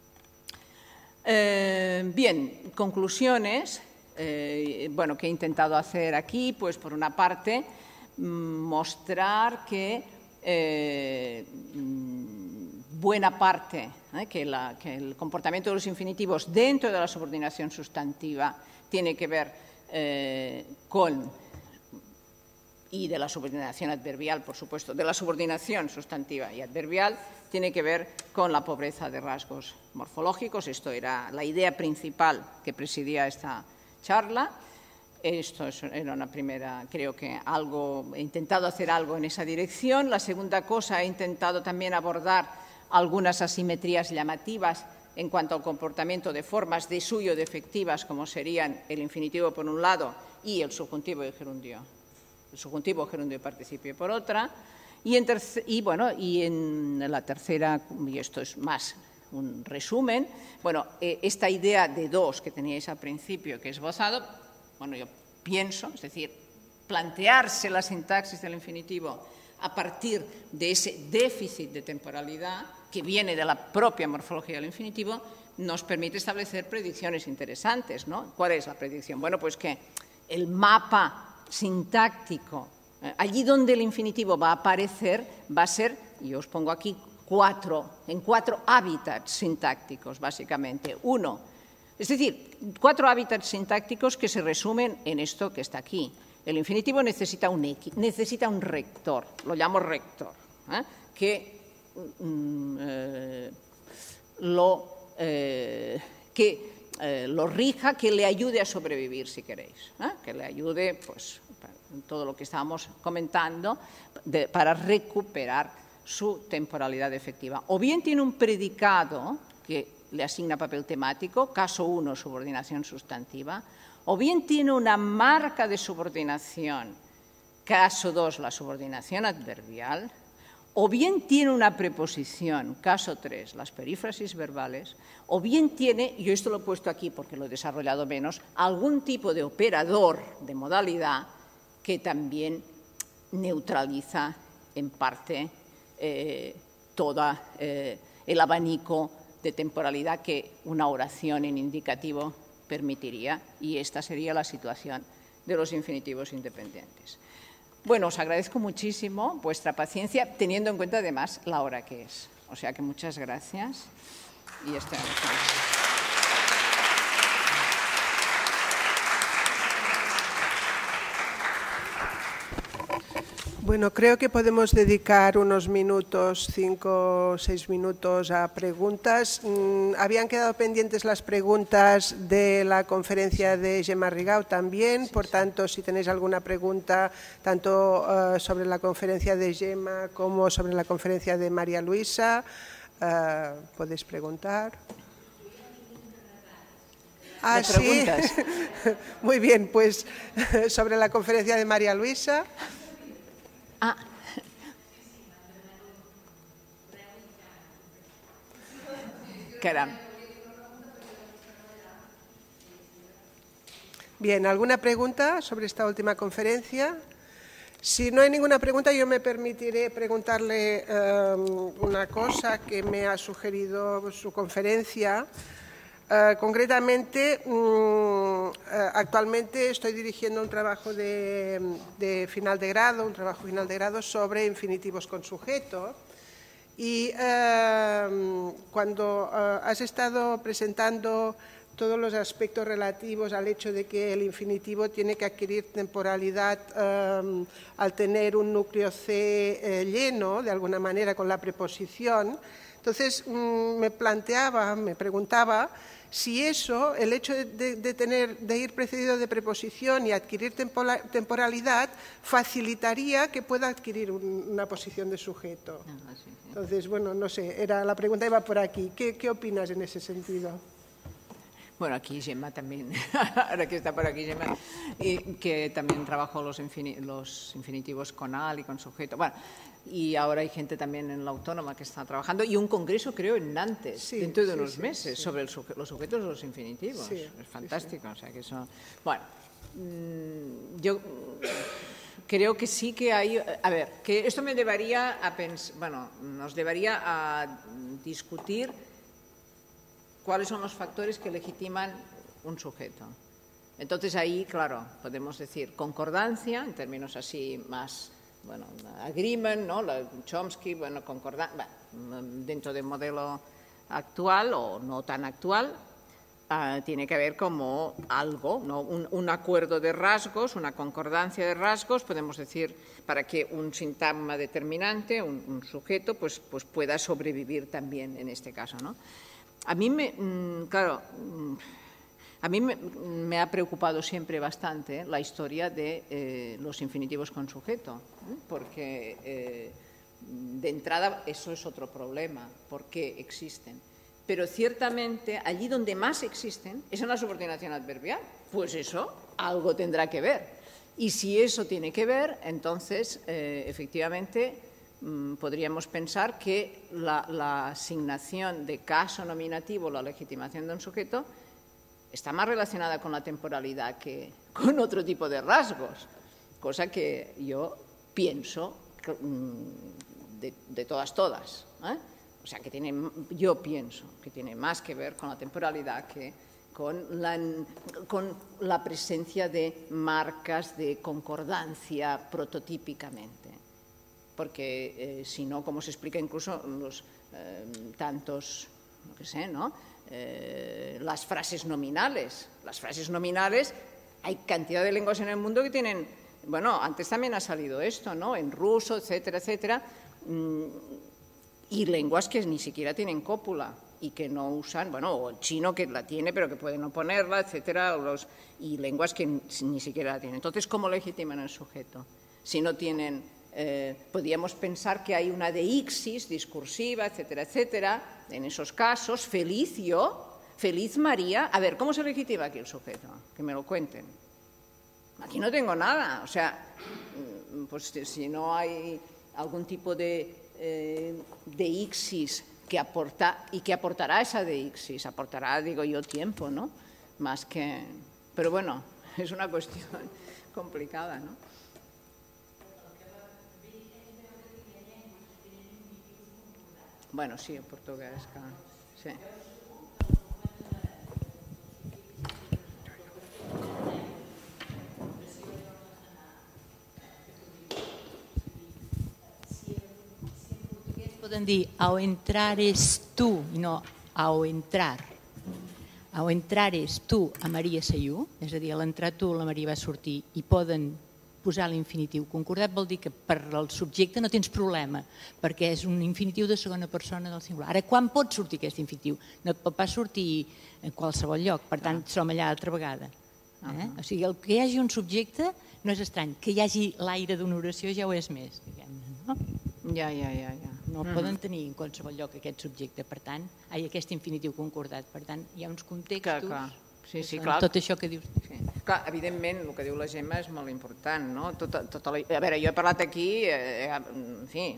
Eh, bien, conclusiones, eh, bueno, que he intentado hacer aquí, pues por una parte, mostrar que eh, buena parte, eh, que, la, que el comportamiento de los infinitivos dentro de la subordinación sustantiva tiene que ver eh, con y de la subordinación adverbial, por supuesto, de la subordinación sustantiva y adverbial, tiene que ver con la pobreza de rasgos morfológicos. Esto era la idea principal que presidía esta charla. Esto era una primera, creo que algo, he intentado hacer algo en esa dirección. La segunda cosa, he intentado también abordar algunas asimetrías llamativas en cuanto al comportamiento de formas de suyo defectivas, como serían el infinitivo por un lado y el subjuntivo y el gerundio. El subjuntivo, gerundio y participio por otra, y en, y, bueno, y en la tercera, y esto es más un resumen, bueno, eh, esta idea de dos que teníais al principio, que he esbozado, bueno, yo pienso, es decir, plantearse la sintaxis del infinitivo a partir de ese déficit de temporalidad que viene de la propia morfología del infinitivo, nos permite establecer predicciones interesantes, ¿no? ¿Cuál es la predicción? Bueno, pues que el mapa sintáctico, eh, allí donde el infinitivo va a aparecer, va a ser, y os pongo aquí cuatro, en cuatro hábitats sintácticos, básicamente. Uno, es decir, cuatro hábitats sintácticos que se resumen en esto que está aquí. El infinitivo necesita un, X, necesita un rector, lo llamo rector, ¿eh? que, mm, eh, lo, eh, que Eh, lo rija, que le ayude a sobrevivir, si queréis, ¿eh? que le ayude, pues, en todo lo que estábamos comentando, de, para recuperar su temporalidad efectiva. O bien tiene un predicado que le asigna papel temático, caso uno, subordinación sustantiva, o bien tiene una marca de subordinación, caso dos, la subordinación adverbial, o bien tiene una preposición, caso tres, las perífrasis verbales, o bien tiene, yo esto lo he puesto aquí porque lo he desarrollado menos, algún tipo de operador de modalidad que también neutraliza en parte eh, todo eh, el abanico de temporalidad que una oración en indicativo permitiría, y esta sería la situación de los infinitivos independientes. Bueno, os agradezco muchísimo vuestra paciencia, teniendo en cuenta además la hora que es. O sea que muchas gracias y estoy a Bueno, creo que podemos dedicar unos minutos, cinco o seis minutos a preguntas. Mm, habían quedado pendientes las preguntas de la conferencia de Gemma Rigau también, sí, por sí. tanto, si tenéis alguna pregunta, tanto uh, sobre la conferencia de Gemma como sobre la conferencia de María Luisa, uh, podéis preguntar. Ah, sí. Muy bien, pues sobre la conferencia de María Luisa. Ah. Caramba. Bien, ¿alguna pregunta sobre esta última conferencia? Si no hay ninguna pregunta, yo me permitiré preguntarle um, una cosa que me ha sugerido su conferencia. Uh, concretamente, um, uh, actualmente estoy dirigiendo un trabajo de, de final de grado, un trabajo final de grado sobre infinitivos con sujeto. Y uh, cuando uh, has estado presentando todos los aspectos relativos al hecho de que el infinitivo tiene que adquirir temporalidad um, al tener un núcleo C eh, lleno, de alguna manera, con la preposición, entonces um, me planteaba, me preguntaba, si eso, el hecho de, de, tener, de ir precedido de preposición y adquirir temporalidad, facilitaría que pueda adquirir un, una posición de sujeto. Entonces, bueno, no sé, era, la pregunta iba por aquí. ¿Qué, qué opinas en ese sentido? Bueno, aquí Gemma también, ahora que está por aquí Gemma, y que también trabajó los, infin los infinitivos con al y con sujeto. Bueno, y ahora hay gente también en la Autónoma que está trabajando, y un congreso, creo, en Nantes, sí, dentro de unos sí, meses, sí. sobre el suje los sujetos de los infinitivos. Sí, es fantástico, sí, sí. O sea que eso... Bueno, mmm, yo creo que sí que hay... A ver, que esto me llevaría a pensar... Bueno, nos llevaría a discutir cuáles son los factores que legitiman un sujeto. Entonces ahí, claro, podemos decir concordancia, en términos así más, bueno, agreement, ¿no? La Chomsky, bueno, concordancia, bueno, dentro del modelo actual o no tan actual, uh, tiene que haber como algo, ¿no? Un, un acuerdo de rasgos, una concordancia de rasgos, podemos decir, para que un sintagma determinante, un, un sujeto, pues, pues pueda sobrevivir también en este caso, ¿no? A mí, me, claro, a mí me, me ha preocupado siempre bastante la historia de eh, los infinitivos con sujeto, ¿eh? porque eh, de entrada eso es otro problema, ¿por qué existen? Pero ciertamente allí donde más existen es en la subordinación adverbial, pues eso algo tendrá que ver. Y si eso tiene que ver, entonces eh, efectivamente... podríamos pensar que la, la asignación de caso nominativo, la legitimación de un sujeto, está más relacionada con la temporalidad que con otro tipo de rasgos, cosa que yo pienso de, de todas, todas. ¿eh? O sea, que tiene, yo pienso que tiene más que ver con la temporalidad que con la, con la presencia de marcas de concordancia prototípicamente. Porque eh, si no, como se explica incluso los eh, tantos, no que sé, ¿no? Eh, las frases nominales. Las frases nominales, hay cantidad de lenguas en el mundo que tienen, bueno, antes también ha salido esto, ¿no? En ruso, etcétera, etcétera, mmm, y lenguas que ni siquiera tienen cópula y que no usan, bueno, o el chino que la tiene pero que puede no ponerla, etcétera, o los, y lenguas que ni siquiera la tienen. Entonces, ¿cómo legitiman el sujeto? Si no tienen... Eh, podríamos pensar que hay una deixis discursiva, etcétera, etcétera, en esos casos, feliz yo, feliz María. A ver, ¿cómo se legitima aquí el sujeto? Que me lo cuenten. Aquí no tengo nada, o sea, pues si no hay algún tipo de eh, deixis que aporta, y que aportará esa deixis, aportará, digo yo, tiempo, ¿no? Más que... Pero bueno, es una cuestión complicada, ¿no? Bueno, sí, el portuguès, clar. Sí. Poden dir, ao entrares tu, i no ao entrar. Ao entrares tu a Maria Saiú, és a dir, a l'entrar tu la Maria va sortir, i poden posar l'infinitiu concordat, vol dir que per al subjecte no tens problema, perquè és un infinitiu de segona persona del singular. Ara, quan pot sortir aquest infinitiu? No et pot pas sortir en qualsevol lloc, per tant, som allà altra vegada. O sigui, el que hi hagi un subjecte no és estrany, que hi hagi l'aire d'una oració ja ho és més, diguem-ne, no? Ja, ja, ja, ja. No el poden tenir en qualsevol lloc aquest subjecte, per tant, hi ha aquest infinitiu concordat, per tant, hi ha uns contextos, clar, clar. Sí, sí, que són clar. tot això que dius. Sí. Clar, evidentment, el que diu la Gemma és molt important, no? Tota, tota la... A veure, jo he parlat aquí, eh, en fi,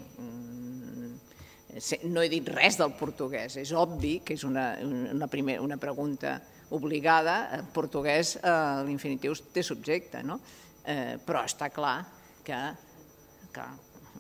no he dit res del portuguès, és obvi que és una, una, primer, una pregunta obligada, en portuguès eh, l'infinitiu té subjecte, no? Eh, però està clar que... que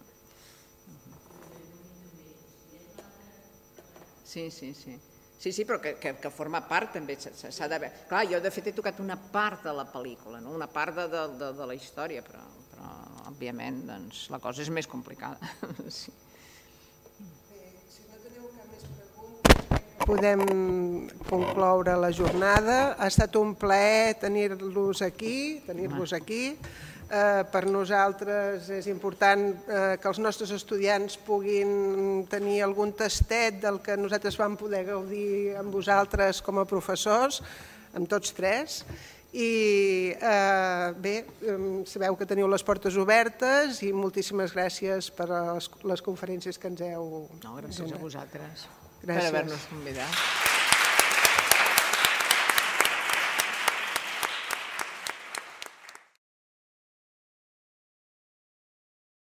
Sí, sí, sí. Sí, sí, però que, que, que forma part també, s'ha de veure. Clar, jo de fet he tocat una part de la pel·lícula, no? Una part de, de, de la història, però, però òbviament doncs, la cosa és més complicada. Sí. Bé, si no teniu cap més pregunta, podem concloure la jornada. Ha estat un plaer tenir-los aquí, tenir-vos aquí. Eh, per nosaltres és important eh, que els nostres estudiants puguin tenir algun tastet del que nosaltres vam poder gaudir amb vosaltres com a professors, amb tots tres. I eh, bé, sabeu que teniu les portes obertes i moltíssimes gràcies per les, les conferències que ens heu... No, gràcies a vosaltres Gràcies. per haver-nos convidat.